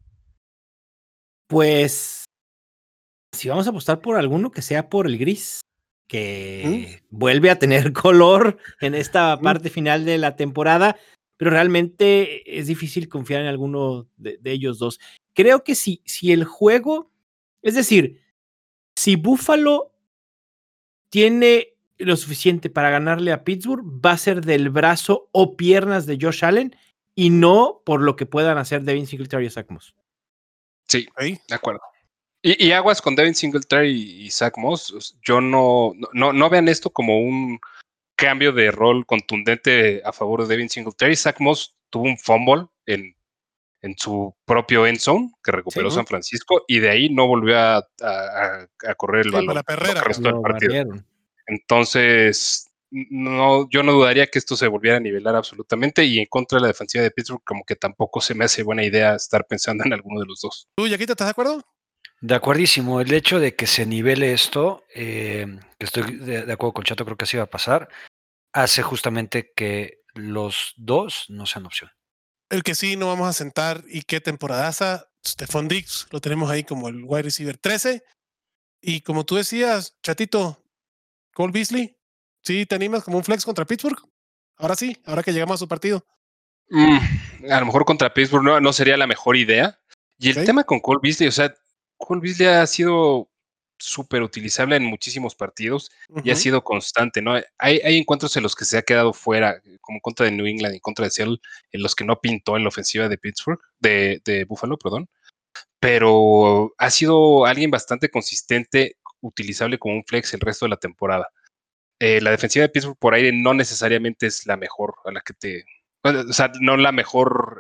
Pues si vamos a apostar por alguno, que sea por el gris, que vuelve a tener color en esta parte final de la temporada, pero realmente es difícil confiar en alguno de ellos dos. Creo que si el juego, es decir, si Buffalo tiene lo suficiente para ganarle a Pittsburgh, va a ser del brazo o piernas de Josh Allen y no por lo que puedan hacer Devin Singletary y Zach Moss. Sí, de acuerdo. Y aguas con Devin Singletary y Zach Moss. Yo no vean esto como un cambio de rol contundente a favor de Devin Singletary. Zach Moss tuvo un fumble en su propio end zone que recuperó San Francisco y de ahí no volvió a correr el balón. La perrera. Del partido. Entonces, yo no dudaría que esto se volviera a nivelar absolutamente, y en contra de la defensiva de Pittsburgh como que tampoco se me hace buena idea estar pensando en alguno de los dos. ¿Tú, Yaquita, estás de acuerdo? De acuerdísimo. El hecho de que se nivele esto, que estoy de acuerdo con Chato, creo que así va a pasar, hace justamente que los dos no sean opción. El que sí no vamos a sentar, y qué temporadaza, Stephon Diggs, lo tenemos ahí como el wide receiver 13. Y como tú decías, Chatito, Cole Beasley, ¿sí te animas como un flex contra Pittsburgh? Ahora sí, ahora que llegamos a su partido. A lo mejor contra Pittsburgh no sería la mejor idea. Y el tema con Cole Beasley, o sea, Cole Beasley ha sido súper utilizable en muchísimos partidos y ha sido constante, ¿no? Hay encuentros en los que se ha quedado fuera, como contra de New England y contra de Seattle, en los que no pintó en la ofensiva de Pittsburgh, de Buffalo, perdón. Pero ha sido alguien bastante consistente, utilizable como un flex el resto de la temporada. La defensiva de Pittsburgh por aire no necesariamente es la mejor a la que o sea, no la mejor,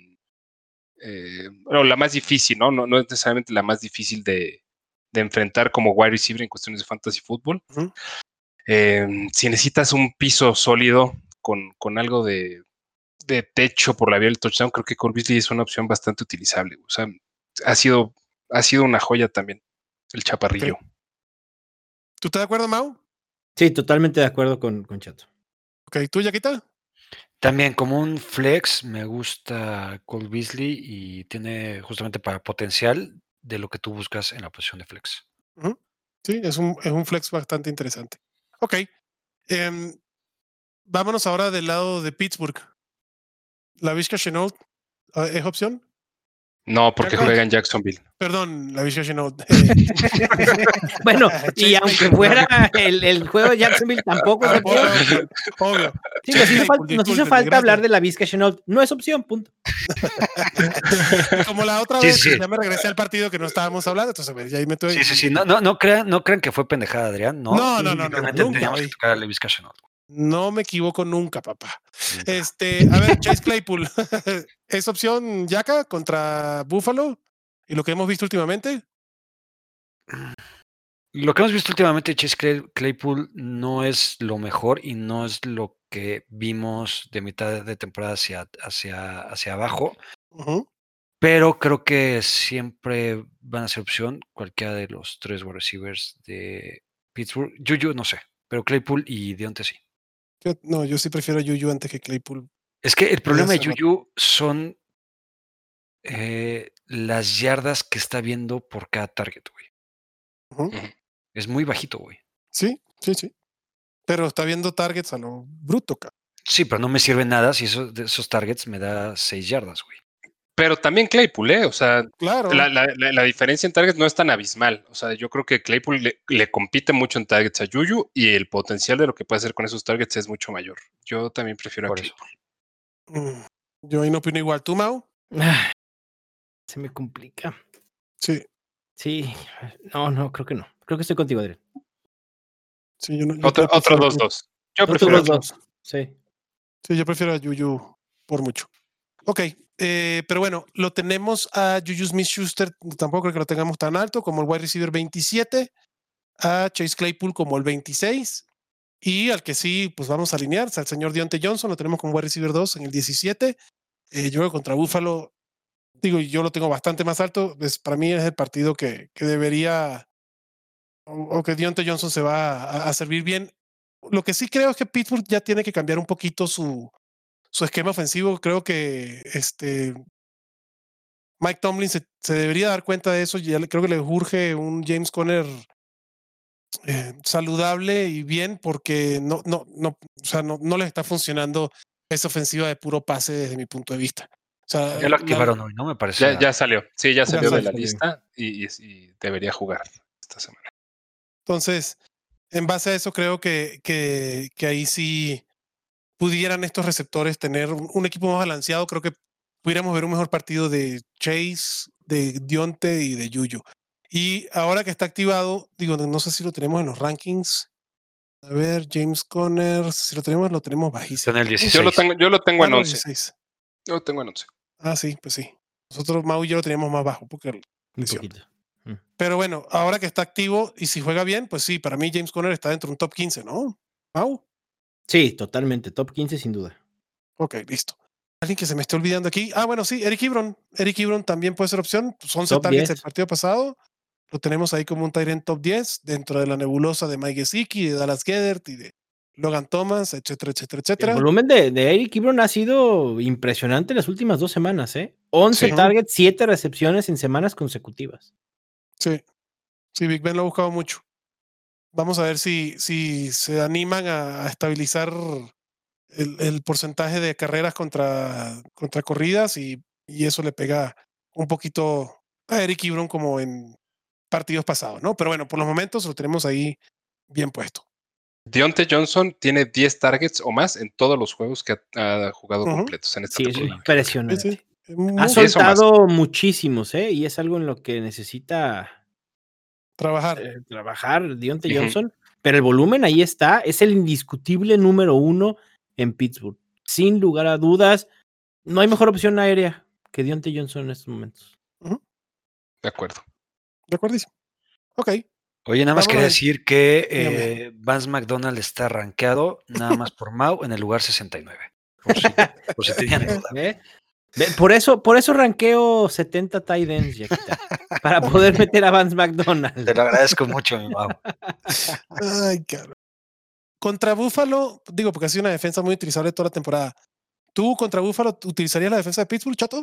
no, la más difícil, ¿no? No es necesariamente la más difícil de enfrentar como wide receiver en cuestiones de fantasy fútbol. Si necesitas un piso sólido con algo de techo por la vía del touchdown, creo que Cole Beasley es una opción bastante utilizable. O sea, ha sido una joya también, el chaparrillo. Okay. ¿Tú estás de acuerdo, Mau? Sí, totalmente de acuerdo con Chato. Ok, ¿tú, Yaquita? También como un flex me gusta Cole Beasley y tiene justamente para potencial de lo que tú buscas en la posición de flex. Sí, es un flex bastante interesante. Ok. vámonos ahora del lado de Pittsburgh. ¿Laviska Shenault es opción? No, porque juega en Jacksonville. Perdón, Laviska Shenault. Bueno, y aunque fuera el juego de Jacksonville, tampoco es opción. Obvio. Sí, nos hizo falta hablar de Laviska Shenault. No es opción, punto. Como la otra vez, ya me regresé al partido que no estábamos hablando, entonces ya ahí me estoy... Sí. No crean que fue pendejada, Adrián. No. Teníamos que tocar a Laviska Shenault. No me equivoco nunca, papá. A ver, Chase Claypool. ¿Es opción Yaka contra Buffalo? ¿Y lo que hemos visto últimamente? Lo que hemos visto últimamente, Chase Claypool no es lo mejor y no es lo que vimos de mitad de temporada hacia abajo. Pero creo que siempre van a ser opción cualquiera de los 3 wide receivers de Pittsburgh. Juju, no sé, pero Claypool y Dionte sí. Yo sí prefiero a Juju antes que Claypool. Es que el problema de Juju son las yardas que está viendo por cada target, güey. Es muy bajito, güey. Sí. Pero está viendo targets a lo bruto, cabrón. Sí, pero no me sirve nada si esos targets me da 6 yardas, güey. Pero también Claypool, o sea, claro. La diferencia en targets no es tan abismal. O sea, yo creo que Claypool le compite mucho en targets a Juju y el potencial de lo que puede hacer con esos targets es mucho mayor. Yo también prefiero a Claypool. Yo ahí no opino igual. ¿Tú, Mau? Se me complica. Sí. Sí. No, creo que no. Creo que estoy contigo, Adrián. Sí, yo otro 2-2. Yo prefiero a 2. Sí. Sí, yo prefiero a Juju por mucho. Ok, pero bueno, lo tenemos a Juju Smith-Schuster, tampoco creo que lo tengamos tan alto, como el wide receiver 27, a Chase Claypool como el 26, y al que sí, pues vamos a alinear, al señor Dionte Johnson, lo tenemos como wide receiver 2 en el 17. Yo creo que contra Buffalo, yo lo tengo bastante más alto, para mí es el partido que debería, o que Dionte Johnson se va a servir bien. Lo que sí creo es que Pittsburgh ya tiene que cambiar un poquito su esquema ofensivo. Creo que Mike Tomlin se debería dar cuenta de eso. Ya creo que le urge un James Conner saludable y bien, porque no les está funcionando esa ofensiva de puro pase desde mi punto de vista. O sea, ya lo activaron hoy, ¿no? Me parece. Ya salió. Sí, ya salió de la lista y debería jugar esta semana. Entonces, en base a eso, creo que ahí sí pudieran estos receptores tener un equipo más balanceado. Creo que pudiéramos ver un mejor partido de Chase, de Dionte y de Juju. Y ahora que está activado, no sé si lo tenemos en los rankings. A ver, James Conner, si lo tenemos bajísimo. En el 16. Yo lo tengo en 11. 16. Yo lo tengo en 11. Ah, sí, pues sí. Nosotros, Mau y yo lo teníamos más bajo, porque pero bueno, ahora que está activo y si juega bien, pues sí, para mí James Conner está dentro de un top 15, ¿no? Mau. Sí, totalmente. Top 15 sin duda. Ok, listo. Alguien que se me esté olvidando aquí. Ah, bueno, sí, Eric Ebron. Eric Ebron también puede ser opción. Pues 11 top targets 10. El partido pasado. Lo tenemos ahí como un tight end top 10 dentro de la nebulosa de Mike Gesicki, de Dallas Goedert y de Logan Thomas, etcétera. El volumen de Eric Ebron ha sido impresionante las últimas 2 semanas, 11 targets, 7 recepciones en semanas consecutivas. Sí, Big Ben lo ha buscado mucho. Vamos a ver si se animan a estabilizar el porcentaje de carreras contra corridas y eso le pega un poquito a Eric Ebron como en partidos pasados, ¿no? Pero bueno, por los momentos lo tenemos ahí bien puesto. Dionte Johnson tiene 10 targets o más en todos los juegos que ha jugado completos en esta temporada. Es impresionante. Sí. Ha soltado muchísimos, y es algo en lo que necesita trabajar Dionte Johnson, pero el volumen ahí está, es el indiscutible número 1 en Pittsburgh. Sin lugar a dudas, no hay mejor opción aérea que Dionte Johnson en estos momentos. De acuerdo. De acuerdísimo. Ok. Oye, nada más quería decir que Vance McDonald está rankeado nada más por Mau en el lugar 69. Por si tenían duda. Por eso ranqueo 70 tight ends, Yaquita, para poder meter a Vance McDonald. Te lo agradezco mucho, mi Mau. Ay, cabrón. Contra Buffalo, porque ha sido una defensa muy utilizable toda la temporada. ¿Tú contra Buffalo utilizarías la defensa de Pittsburgh, Chato?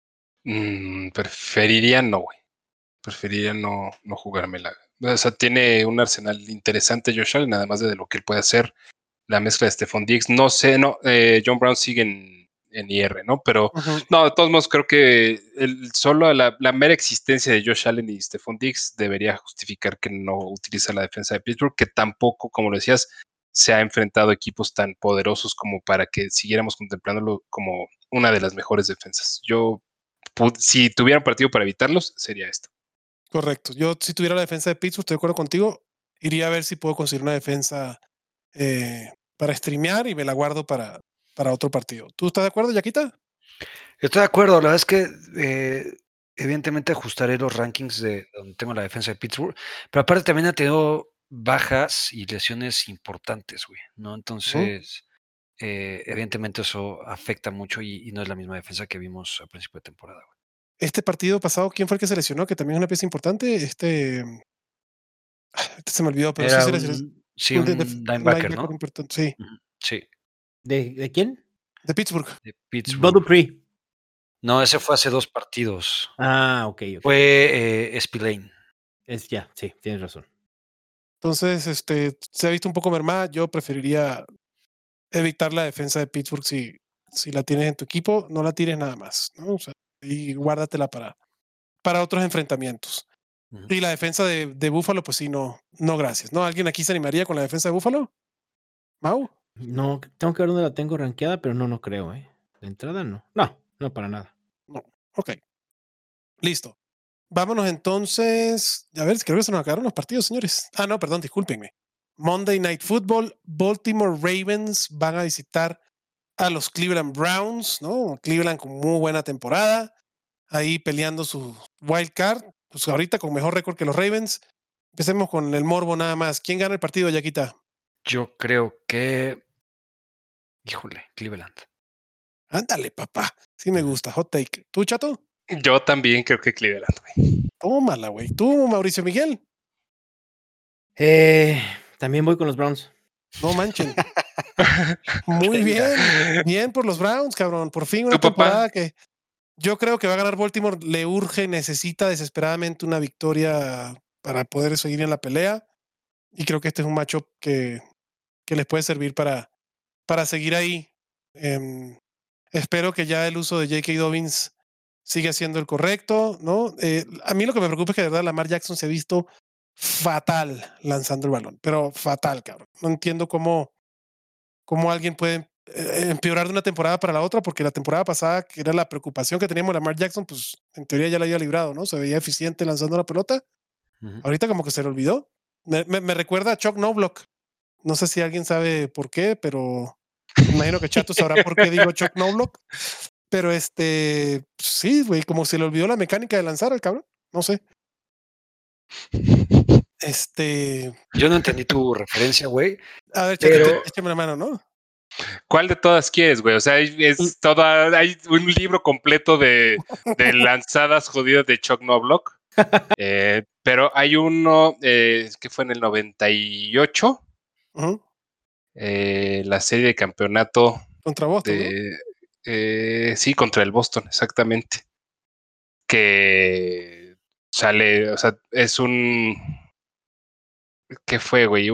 Preferiría no, güey. Preferiría no jugármela. O sea, tiene un arsenal interesante Josh Allen, además de lo que él puede hacer la mezcla de Stephon Diggs. No sé, John Brown sigue en IR, ¿no? Pero no, de todos modos creo que solo la mera existencia de Josh Allen y Stephon Diggs debería justificar que no utiliza la defensa de Pittsburgh, que tampoco, como lo decías, se ha enfrentado a equipos tan poderosos como para que siguiéramos contemplándolo como una de las mejores defensas. Si tuviera un partido para evitarlos, sería esto. Correcto. Yo, si tuviera la defensa de Pittsburgh, estoy de acuerdo contigo, iría a ver si puedo conseguir una defensa para streamear y me la guardo para otro partido. ¿Tú estás de acuerdo, Yaquita? Estoy de acuerdo. La verdad es que evidentemente ajustaré los rankings de donde tengo la defensa de Pittsburgh, pero aparte también ha tenido bajas y lesiones importantes, güey, ¿no? Entonces, evidentemente eso afecta mucho y no es la misma defensa que vimos a principio de temporada, güey. Este partido pasado, ¿quién fue el que se lesionó? Que también es una pieza importante. Este se me olvidó, pero Era sí se lesionó. un linebacker, ¿no? Importante, sí. Sí. ¿De quién? De Pittsburgh. De Pittsburgh. Bud Dupree. No, ese fue hace 2 partidos. Ok. Fue Spillane. Sí, tienes razón. Entonces, se ha visto un poco mermada. Yo preferiría evitar la defensa de Pittsburgh si la tienes en tu equipo, no la tires nada más, ¿no? O sea, y guárdatela para otros enfrentamientos. Y la defensa de Buffalo, pues sí, no gracias, ¿no? ¿Alguien aquí se animaría con la defensa de Buffalo? ¿Mau? No, tengo que ver dónde la tengo rankeada, pero no creo, ¿eh? De entrada no. No, para nada. No. Ok. Listo. Vámonos entonces. A ver, creo que se nos acabaron los partidos, señores. No, perdón, discúlpenme. Monday Night Football, Baltimore Ravens van a visitar a los Cleveland Browns, ¿no? Cleveland con muy buena temporada, ahí peleando su wild card, pues ahorita con mejor récord que los Ravens. Empecemos con el morbo nada más. ¿Quién gana el partido, Yaquita? Yo creo que... Híjole, Cleveland. Ándale, papá. Sí me gusta. Hot take. ¿Tú, Chato? Yo también creo que Cleveland, güey. Tómala, güey. ¿Tú, Mauricio Miguel? También voy con los Browns. No manchen. Muy bien. Bien por los Browns, cabrón. Por fin una ¿Tu papá? temporada que yo creo que va a ganar Baltimore. Le urge, necesita desesperadamente una victoria para poder seguir en la pelea. Y creo que este es un matchup que les puede servir para seguir ahí. Espero que ya el uso de J.K. Dobbins siga siendo el correcto, ¿no? A mí lo que me preocupa es que de verdad Lamar Jackson se ha visto fatal lanzando el balón, pero fatal, cabrón. No entiendo cómo alguien puede empeorar de una temporada para la otra, porque la temporada pasada, que era la preocupación que teníamos Lamar Jackson, pues en teoría ya la había librado, ¿no? Se veía eficiente lanzando la pelota. Ahorita como que se le olvidó. Me recuerda a Chuck Knobloch. No sé si alguien sabe por qué, pero imagino que Chato sabrá por qué digo Chuck Knobloch. Pero sí, güey, como se le olvidó la mecánica de lanzar al cabrón. No sé. Yo no entendí tu referencia, güey. A ver, Chatito, échame la mano, ¿no? ¿Cuál de todas quieres, güey? O sea, hay un libro completo de lanzadas jodidas de Chuck Knobloch. Pero hay uno que fue en el 98. La serie de campeonato contra Boston, ¿no? Sí, contra el Boston, exactamente. Que sale, o sea, es un... ¿Qué fue, güey?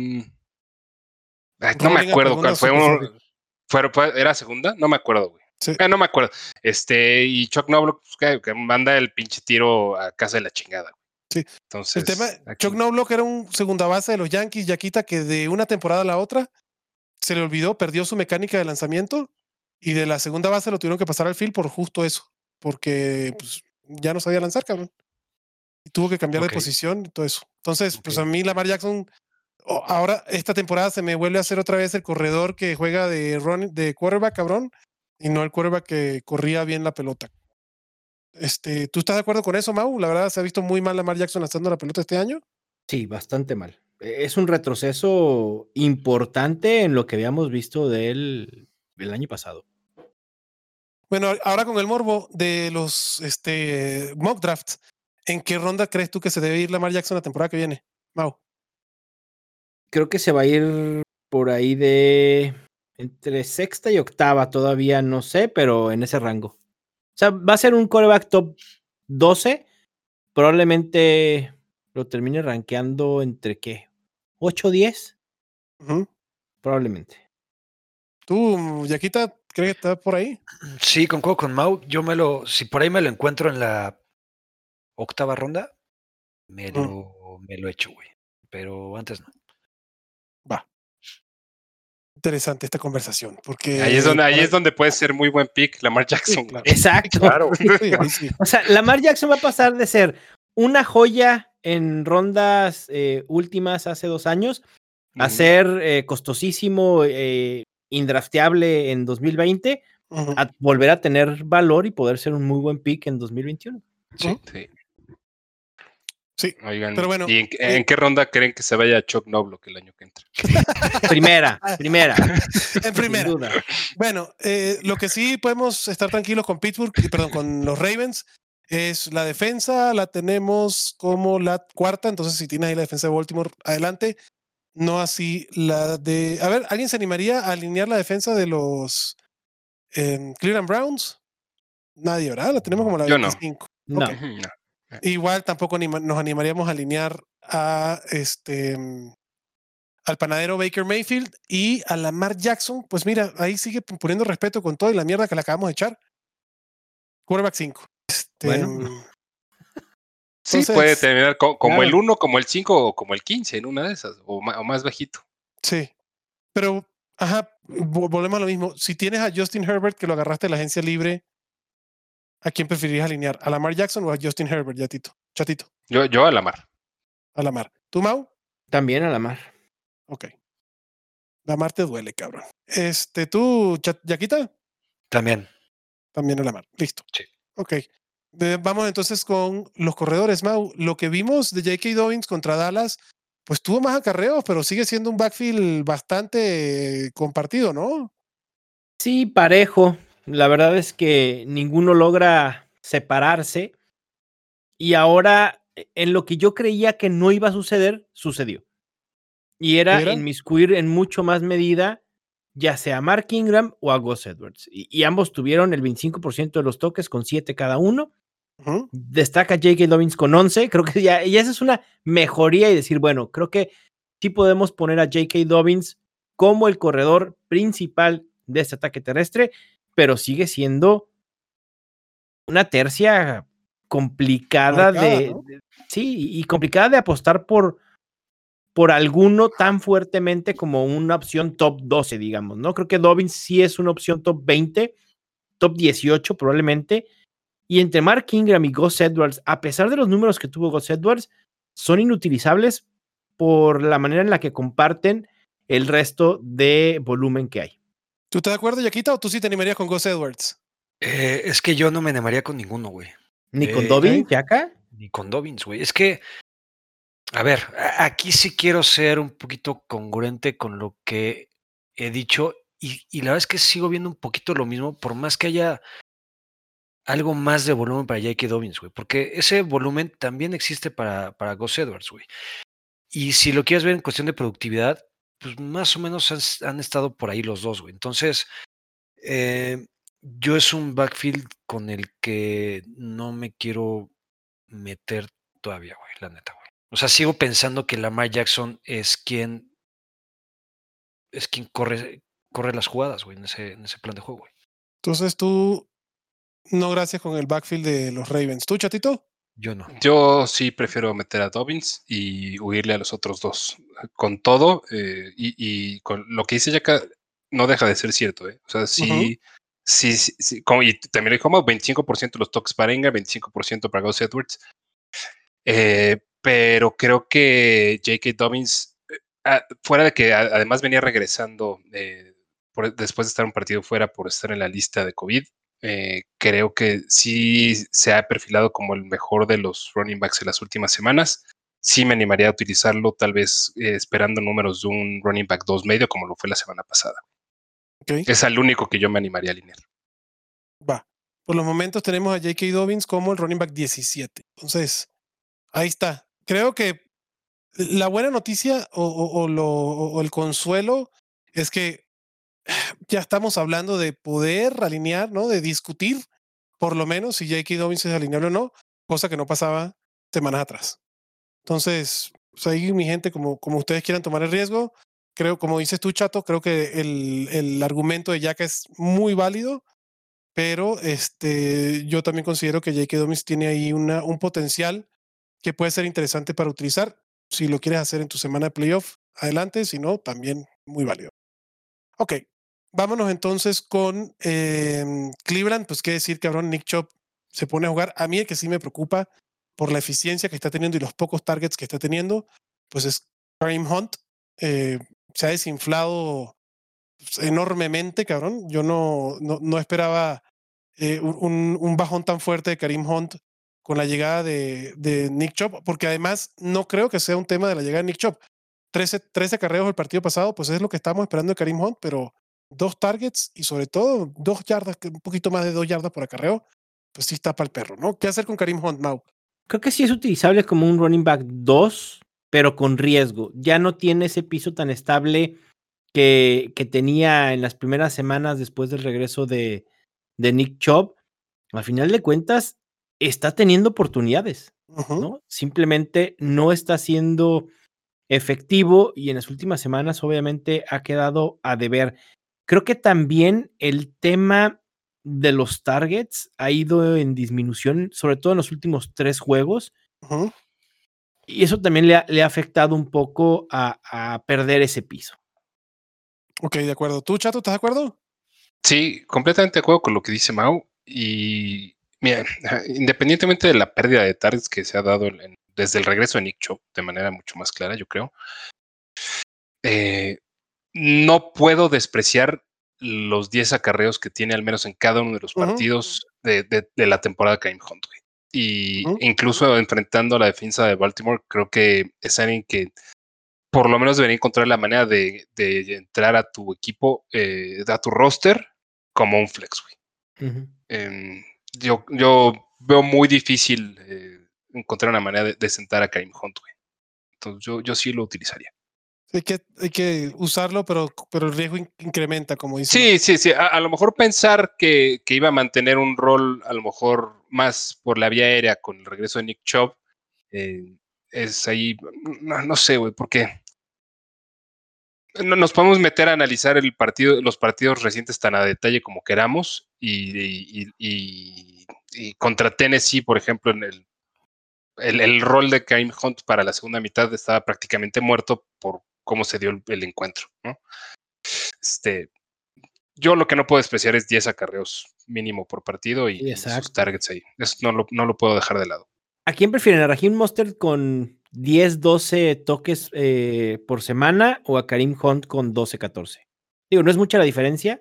No me acuerdo cuál fue. ¿Era segunda? No me acuerdo, güey. Sí. No me acuerdo. Y Chuck Knobloch que manda el pinche tiro a casa de la chingada. Sí. Entonces, el tema, Chuck Knobloch era un segunda base de los Yankees, Yaquita, que de una temporada a la otra se le olvidó, perdió su mecánica de lanzamiento y de la segunda base lo tuvieron que pasar al field por justo eso, porque pues, ya no sabía lanzar, cabrón. Y tuvo que cambiar de posición y todo eso. Entonces, pues a mí Lamar Jackson, ahora esta temporada se me vuelve a hacer otra vez el corredor que juega de quarterback, cabrón, y no el quarterback que corría bien la pelota. ¿Tú estás de acuerdo con eso, Mau? La verdad, se ha visto muy mal Lamar Jackson lanzando la pelota este año. Sí, bastante mal. Es un retroceso importante en lo que habíamos visto de él el año pasado. Bueno, ahora con el morbo de los mock drafts, ¿en qué ronda crees tú que se debe ir Lamar Jackson la temporada que viene, Mau? Creo que se va a ir por ahí de entre sexta y octava, todavía no sé, pero en ese rango. O sea, va a ser un quarterback top 12, probablemente lo termine rankeando entre ¿qué? ¿8 o 10? probablemente. ¿Tú, Yaquita, crees que está por ahí? Sí, concuerdo con Mau. Si por ahí me lo encuentro en la 8ª ronda, me lo echo, güey. Pero antes no. Va. Interesante esta conversación, porque Ahí es donde puede ser muy buen pick Lamar Jackson. Sí, claro. Exacto. Claro. Sí, ahí sí. O sea, Lamar Jackson va a pasar de ser una joya en rondas últimas hace 2 años a ser costosísimo, indrafteable en 2020, a volver a tener valor y poder ser un muy buen pick en 2021. Sí. Sí, Oigan, pero bueno. ¿y en qué ronda creen que se vaya Chuck Knobloch el año que entra? Primera. En primera. Sin duda. Bueno, lo que sí podemos estar tranquilos con con los Ravens, es la defensa, la tenemos como la 4ª, entonces si tienes ahí la defensa de Baltimore, adelante. No así la de... A ver, ¿alguien se animaría a alinear la defensa de los Cleveland Browns? Nadie, ¿verdad? La tenemos como la Yo no. 25. No. Okay. Igual tampoco nos animaríamos a alinear a al panadero Baker Mayfield y a Lamar Jackson. Pues mira, ahí sigue poniendo respeto con toda la mierda que le acabamos de echar. Quarterback 5. Bueno. Sí, entonces, puede terminar como claro. el 1, como el 5 o como el 15 en una de esas, o más bajito. Sí, pero volvemos a lo mismo. Si tienes a Justin Herbert, que lo agarraste de la agencia libre, ¿a quién preferirías alinear? ¿A Lamar Jackson o a Justin Herbert, Chatito? Yo a Lamar. A Lamar. ¿Tú, Mau? También a Lamar. Ok. Lamar te duele, cabrón. ¿Tú, Yaquita? También. También a Lamar. Listo. Sí. Ok. Vamos entonces con los corredores, Mau. Lo que vimos de J.K. Dobbins contra Dallas, pues tuvo más acarreos, pero sigue siendo un backfield bastante compartido, ¿no? Sí, parejo. La verdad es que ninguno logra separarse. Y ahora, en lo que yo creía que no iba a suceder, sucedió. Y era inmiscuir en mucho más medida, ya sea a Mark Ingram o a Gus Edwards. Y ambos tuvieron el 25% de los toques con 7 cada uno. Destaca J.K. Dobbins con 11. Creo que ya esa es una mejoría y decir, bueno, creo que sí podemos poner a J.K. Dobbins como el corredor principal de este ataque terrestre, pero sigue siendo una tercia complicada ¿no? y complicada de apostar por alguno tan fuertemente como una opción top 12, digamos, ¿no? Creo que Dobbins sí es una opción top 20, top 18 probablemente, y entre Mark Ingram y Gus Edwards, a pesar de los números que tuvo Gus Edwards, son inutilizables por la manera en la que comparten el resto de volumen que hay. ¿Tú te de acuerdo, Yaquita, o tú sí te animarías con Gus Edwards? Es que yo no me animaría con ninguno, güey. ¿Ni con Dobbins, Yaka? Ni con Dobbins, güey. Es que, a ver, aquí sí quiero ser un poquito congruente con lo que he dicho y la verdad es que sigo viendo un poquito lo mismo, por más que haya algo más de volumen para J.K. Dobbins, güey, porque ese volumen también existe para Gus Edwards, güey. Y si lo quieres ver en cuestión de productividad, pues más o menos han estado por ahí los dos, güey. Entonces, yo es un backfield con el que no me quiero meter todavía, güey, la neta, güey. O sea, sigo pensando que Lamar Jackson es quien corre las jugadas, güey, en ese plan de juego, güey. Entonces tú, no gracias con el backfield de los Ravens. ¿Tú, Chatito? Yo no. Yo sí prefiero meter a Dobbins y huirle a los otros dos. Con todo, y con lo que dice Yaka, no deja de ser cierto, ¿eh? O sea, sí, como, y también le dijo, 25% de los toques para Ingram, 25% para Gus Edwards. Pero creo que J.K. Dobbins, fuera de que además venía regresando después de estar un partido fuera por estar en la lista de COVID, creo que sí se ha perfilado como el mejor de los running backs en las últimas semanas. Sí me animaría a utilizarlo, tal vez esperando números de un running back 2 medio, como lo fue la semana pasada. Okay. Es el único que yo me animaría a alinear. Va. Por los momentos tenemos a J.K. Dobbins como el running back 17. Entonces, ahí está. Creo que la buena noticia o el consuelo es que ya estamos hablando de poder alinear, ¿no? De discutir, por lo menos, si J.K. Dobbins es alineable o no, cosa que no pasaba semanas atrás. Entonces, pues ahí mi gente, como ustedes quieran tomar el riesgo, creo, como dices tú, Chato, creo que el argumento de Yaka es muy válido, pero yo también considero que J.K. Dobbins tiene ahí un potencial que puede ser interesante para utilizar. Si lo quieres hacer en tu semana de playoff, adelante, si no, también muy válido. Ok, vámonos entonces con Cleveland. Pues qué decir, cabrón, Nick Chubb se pone a jugar. A mí el que sí me preocupa por la eficiencia que está teniendo y los pocos targets que está teniendo, pues es Kareem Hunt. Se ha desinflado enormemente, cabrón. Yo no esperaba un bajón tan fuerte de Kareem Hunt con la llegada de Nick Chubb, porque además no creo que sea un tema de la llegada de Nick Chubb. 13 acarreos el partido pasado, pues es lo que estamos esperando de Kareem Hunt, pero 2 targets y sobre todo 2 yardas, un poquito más de 2 yardas por acarreo, pues sí está para el perro, ¿no? ¿Qué hacer con Kareem Hunt, Mau? Creo que sí es utilizable como un running back 2, pero con riesgo. Ya no tiene ese piso tan estable que tenía en las primeras semanas después del regreso de Nick Chubb. Al final de cuentas, está teniendo oportunidades, ¿no? Simplemente no está siendo efectivo y en las últimas semanas obviamente ha quedado a deber. Creo que también el tema de los targets ha ido en disminución, sobre todo en los últimos 3 juegos. Y eso también le ha afectado un poco a perder ese piso. Ok, de acuerdo. ¿Tú, Chato, estás de acuerdo? Sí, completamente de acuerdo con lo que dice Mau. Y mira, independientemente de la pérdida de targets que se ha dado desde el regreso de Nick Chubb, de manera mucho más clara, yo creo, no puedo despreciar los 10 acarreos que tiene al menos en cada uno de los partidos de la temporada de Kareem Hunt. Y incluso enfrentando a la defensa de Baltimore, creo que es alguien que por lo menos debería encontrar la manera de entrar a tu equipo, a tu roster, como un flex, güey. Yo veo muy difícil encontrar una manera de sentar a Kareem Hunt, güey. Entonces yo sí lo utilizaría. Hay que usarlo, pero el riesgo incrementa, como dice. Sí. A lo mejor pensar que iba a mantener un rol, a lo mejor más por la vía aérea con el regreso de Nick Chubb, es ahí, no sé, güey, porque no nos podemos meter a analizar los partidos recientes tan a detalle como queramos y contra Tennessee, por ejemplo, en el rol de Kareem Hunt para la segunda mitad estaba prácticamente muerto por cómo se dio el encuentro, ¿no? Yo lo que no puedo despreciar es 10 acarreos mínimo por partido y sus targets ahí. Eso no lo puedo dejar de lado. ¿A quién prefieren? ¿A Raheem Mostert con 10, 12 toques por semana o a Kareem Hunt con 12, 14? Digo, no es mucha la diferencia,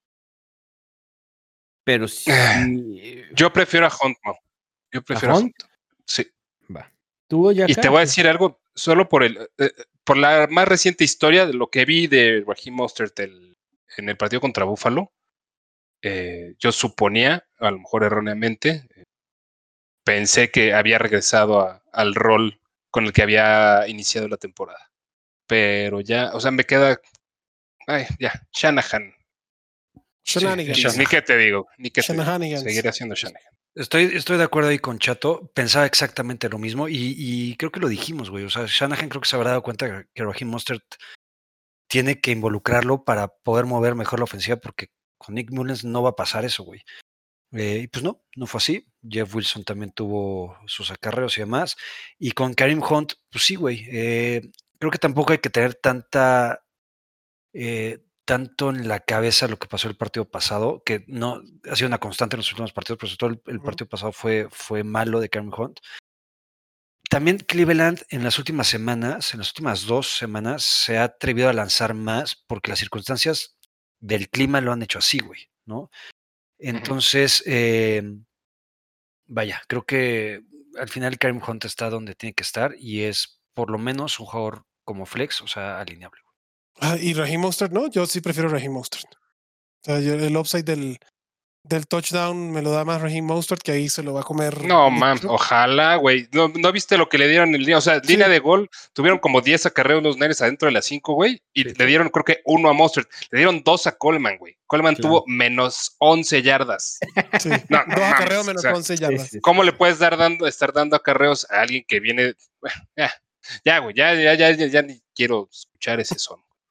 pero sí. Yo prefiero a Hunt, no. Yo prefiero a Hunt. Sí. Va. ¿Tú, Yaka? Y te voy a decir algo, solo por la más reciente historia de lo que vi de Raheem Mostert en el partido contra Buffalo. Yo suponía, a lo mejor erróneamente, pensé que había regresado al rol con el que había iniciado la temporada. Pero ya, o sea, me queda. Ya, Shanahan. Shenanigans. Ni qué te digo, Shenanigans. Seguiré haciendo Shanahan. Estoy de acuerdo ahí con Chato. Pensaba exactamente lo mismo y creo que lo dijimos, güey. O sea, Shanahan creo que se habrá dado cuenta que Raheem Mostert tiene que involucrarlo para poder mover mejor la ofensiva porque con Nick Mullens no va a pasar eso, güey. Y pues no fue así. Jeff Wilson también tuvo sus acarreos y demás. Y con Kareem Hunt, pues sí, güey. Creo que tampoco hay que tener tanto en la cabeza lo que pasó el partido pasado, que no ha sido una constante en los últimos partidos, pero sobre todo el partido pasado fue malo de Kareem Hunt. También Cleveland en las últimas 2 semanas, se ha atrevido a lanzar más porque las circunstancias del clima lo han hecho así, güey, ¿no? Entonces, vaya, creo que al final Kareem Hunt está donde tiene que estar y es por lo menos un jugador como flex, o sea, alineable. Y Raheem Mostert, ¿no? Yo sí prefiero Raheem Mostert. O sea, el upside del touchdown me lo da más Raheem Mostert, que ahí se lo va a comer. No, man, ojalá, güey. ¿No viste lo que le dieron el día? O sea, línea de gol, tuvieron como 10 acarreos los Niners adentro de las 5, güey, y le dieron, creo que 1 a Mostert. Le dieron 2 a Coleman, güey. Coleman tuvo menos 11 yardas. Sí. 2 acarreos menos 11 yardas. ¿Cómo le puedes estar dando acarreos a alguien que viene? Ya, güey, ya ni quiero escuchar ese son.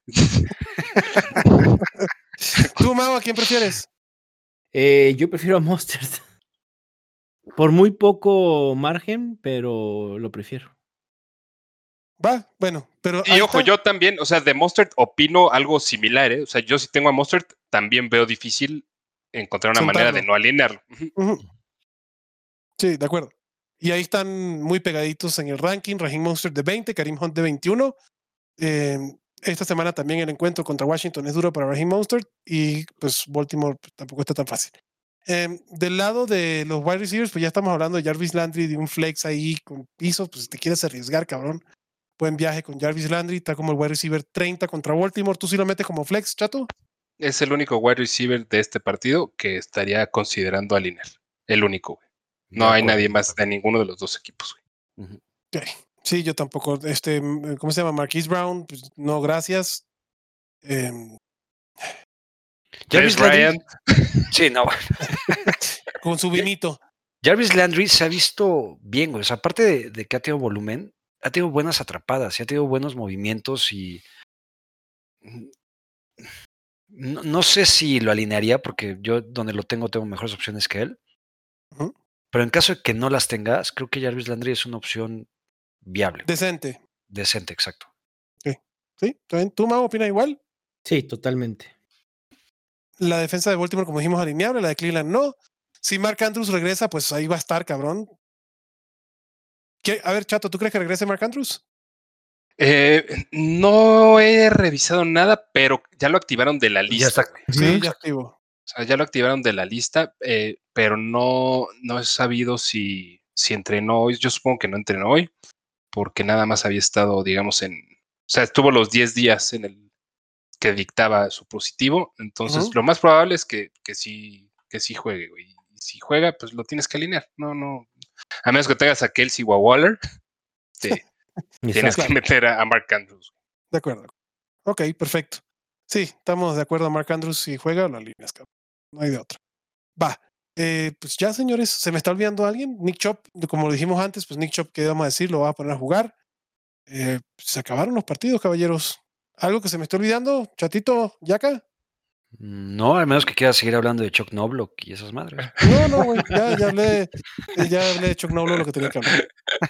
¿Tú, Mau, a quién prefieres? Yo prefiero a Mostert. Por muy poco margen, pero lo prefiero. Va, bueno, pero y ojo, yo también, o sea, de Mostert opino algo similar, ¿eh? O sea, yo si tengo a Mostert, también veo difícil encontrar una manera de no alinearlo. Sí, de acuerdo. Y ahí están muy pegaditos en el ranking. Raheem Mostert de 20, Kareem Hunt de 21. Esta semana también el encuentro contra Washington es duro para Raheem Mostert y pues Baltimore tampoco está tan fácil. Del lado de los wide receivers, pues ya estamos hablando de Jarvis Landry, de un flex ahí con pisos, pues si te quieres arriesgar, cabrón. Buen viaje con Jarvis Landry, está como el wide receiver 30 contra Baltimore. ¿Tú sí lo metes como flex, Chato? Es el único wide receiver de este partido que estaría considerando alinear. El único, güey. No hay nadie más de ninguno de los dos equipos, güey. Okay. Sí, yo tampoco. ¿Cómo se llama? Marquise Brown, pues no, gracias. Jarvis Landry. Sí, no. Con su vinito. Jarvis Landry se ha visto bien, güey. O sea, aparte de que ha tenido volumen, ha tenido buenas atrapadas y ha tenido buenos movimientos y no sé si lo alinearía porque yo donde lo tengo mejores opciones que él. Pero en caso de que no las tengas, creo que Jarvis Landry es una opción viable. Decente. Decente, exacto. Sí, ¿también? ¿Tú, Mau, opinas igual? Sí, totalmente. La defensa de Baltimore, como dijimos, alineable, la de Cleveland no. Si Mark Andrews regresa, pues ahí va a estar, cabrón. A ver, Chato, ¿tú crees que regrese Mark Andrews? No he revisado nada, pero ya lo activaron de la lista. Ya está. Sí, ya activo. O sea, ya lo activaron de la lista, pero no he sabido si entrenó hoy. Yo supongo que no entrenó hoy, porque nada más había estado, digamos, o sea, estuvo los 10 días en el que dictaba su positivo. Entonces, lo más probable es que sí juegue, güey. Y si juega, pues lo tienes que alinear. No. A menos que tengas a Kelsey o a Waller, tienes que meter a Mark Andrews. De acuerdo. Ok, perfecto. Sí, estamos de acuerdo. Mark Andrews, si juega, lo alineas, cabrón. No hay de otra. Va. Pues ya, señores, ¿se me está olvidando alguien? Nick Chubb, como lo dijimos antes, pues Nick Chubb, ¿qué vamos a decir? Lo va a poner a jugar. Se acabaron los partidos, caballeros. ¿Algo que se me está olvidando? Chatito, Yaka. No, al menos que quieras seguir hablando de Chuck Knobloch y esas madres. No, güey. Ya hablé de Chuck Knobloch lo que tenía que hablar.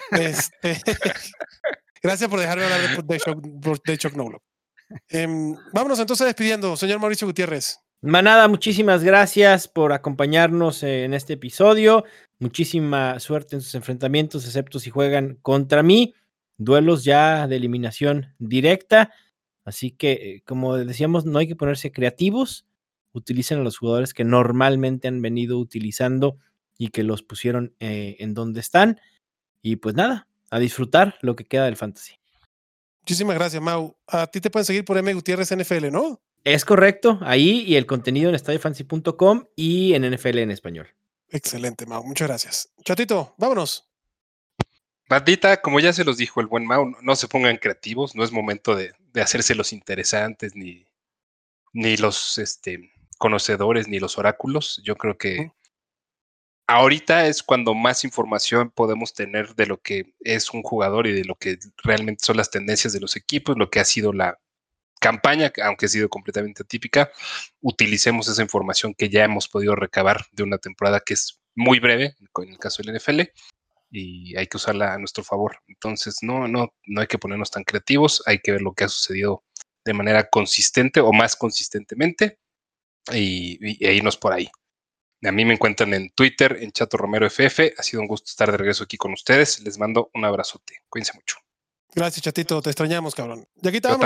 Gracias por dejarme hablar de Chuck Knobloch. Vámonos entonces despidiendo, señor Mauricio Gutiérrez. Manada, muchísimas gracias por acompañarnos en este episodio. Muchísima suerte en sus enfrentamientos, excepto si juegan contra mí. Duelos ya de eliminación directa. Así que, como decíamos, no hay que ponerse creativos. Utilicen a los jugadores que normalmente han venido utilizando y que los pusieron en donde están. Y pues nada, a disfrutar lo que queda del fantasy. Muchísimas gracias, Mau. A ti te pueden seguir por M. Gutiérrez NFL, ¿no? Es correcto, ahí y el contenido en estadiofantasy.com y en NFL en español. Excelente, Mau. Muchas gracias. Chatito, vámonos. Bandita, como ya se los dijo el buen Mau, no se pongan creativos, no es momento de hacerse los interesantes, ni los conocedores, ni los oráculos. Yo creo que ahorita es cuando más información podemos tener de lo que es un jugador y de lo que realmente son las tendencias de los equipos, lo que ha sido la campaña, aunque ha sido completamente atípica. Utilicemos esa información que ya hemos podido recabar de una temporada que es muy breve, en el caso del NFL, y hay que usarla a nuestro favor. Entonces, no hay que ponernos tan creativos, hay que ver lo que ha sucedido de manera consistente o más consistentemente e irnos por ahí. A mí me encuentran en Twitter, en Chato Romero FF. Ha sido un gusto estar de regreso aquí con ustedes. Les mando un abrazote. Cuídense mucho. Gracias, Chatito. Te extrañamos, cabrón. Y aquí estamos.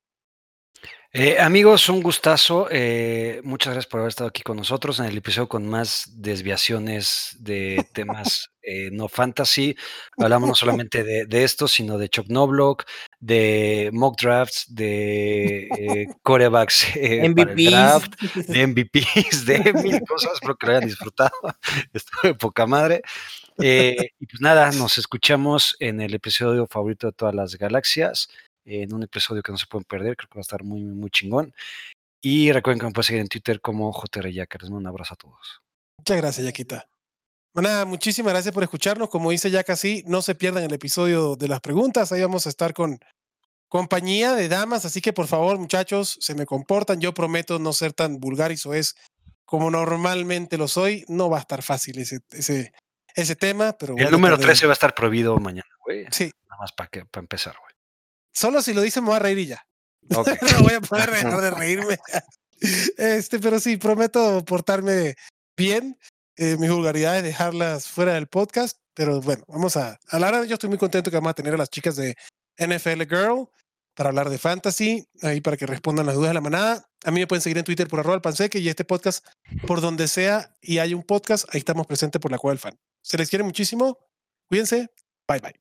Amigos, un gustazo. Muchas gracias por haber estado aquí con nosotros en el episodio con más desviaciones de temas no fantasy. Hablamos no solamente de esto, sino de Chuck Knobloch, de mock drafts, de quarterbacks para el draft, de MVPs, de mil cosas. Espero que lo hayan disfrutado. Estuvo de poca madre. Y pues nada, nos escuchamos en el episodio favorito de todas las galaxias. En un episodio que no se pueden perder, creo que va a estar muy, muy chingón. Y recuerden que me pueden seguir en Twitter como JRYaka. Les mando un abrazo a todos. Muchas gracias, Yaquita. Bueno, muchísimas gracias por escucharnos. Como dice Yaka, sí, no se pierdan el episodio de las preguntas. Ahí vamos a estar con compañía de damas, así que por favor, muchachos, se me comportan. Yo prometo no ser tan vulgar y soez como normalmente lo soy. No va a estar fácil ese tema, pero el número 13 va a estar prohibido mañana, güey. Sí. Nada más para empezar, güey. Solo si lo dicen me voy a reír y ya. Okay. No voy a poder dejar de reírme. Pero sí, prometo portarme bien. Mis vulgaridades, dejarlas fuera del podcast. Pero bueno, vamos a hablar. Yo estoy muy contento que vamos a tener a las chicas de NFL Girl para hablar de fantasy, ahí para que respondan las dudas de la manada. A mí me pueden seguir en Twitter por @alpanseque y este podcast por donde sea y hay un podcast, ahí estamos presentes por la Cueva del Fan. Se les quiere muchísimo. Cuídense. Bye, bye.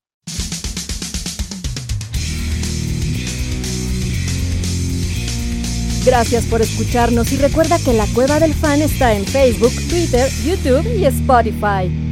Gracias por escucharnos y recuerda que La Cueva del Fan está en Facebook, Twitter, YouTube y Spotify.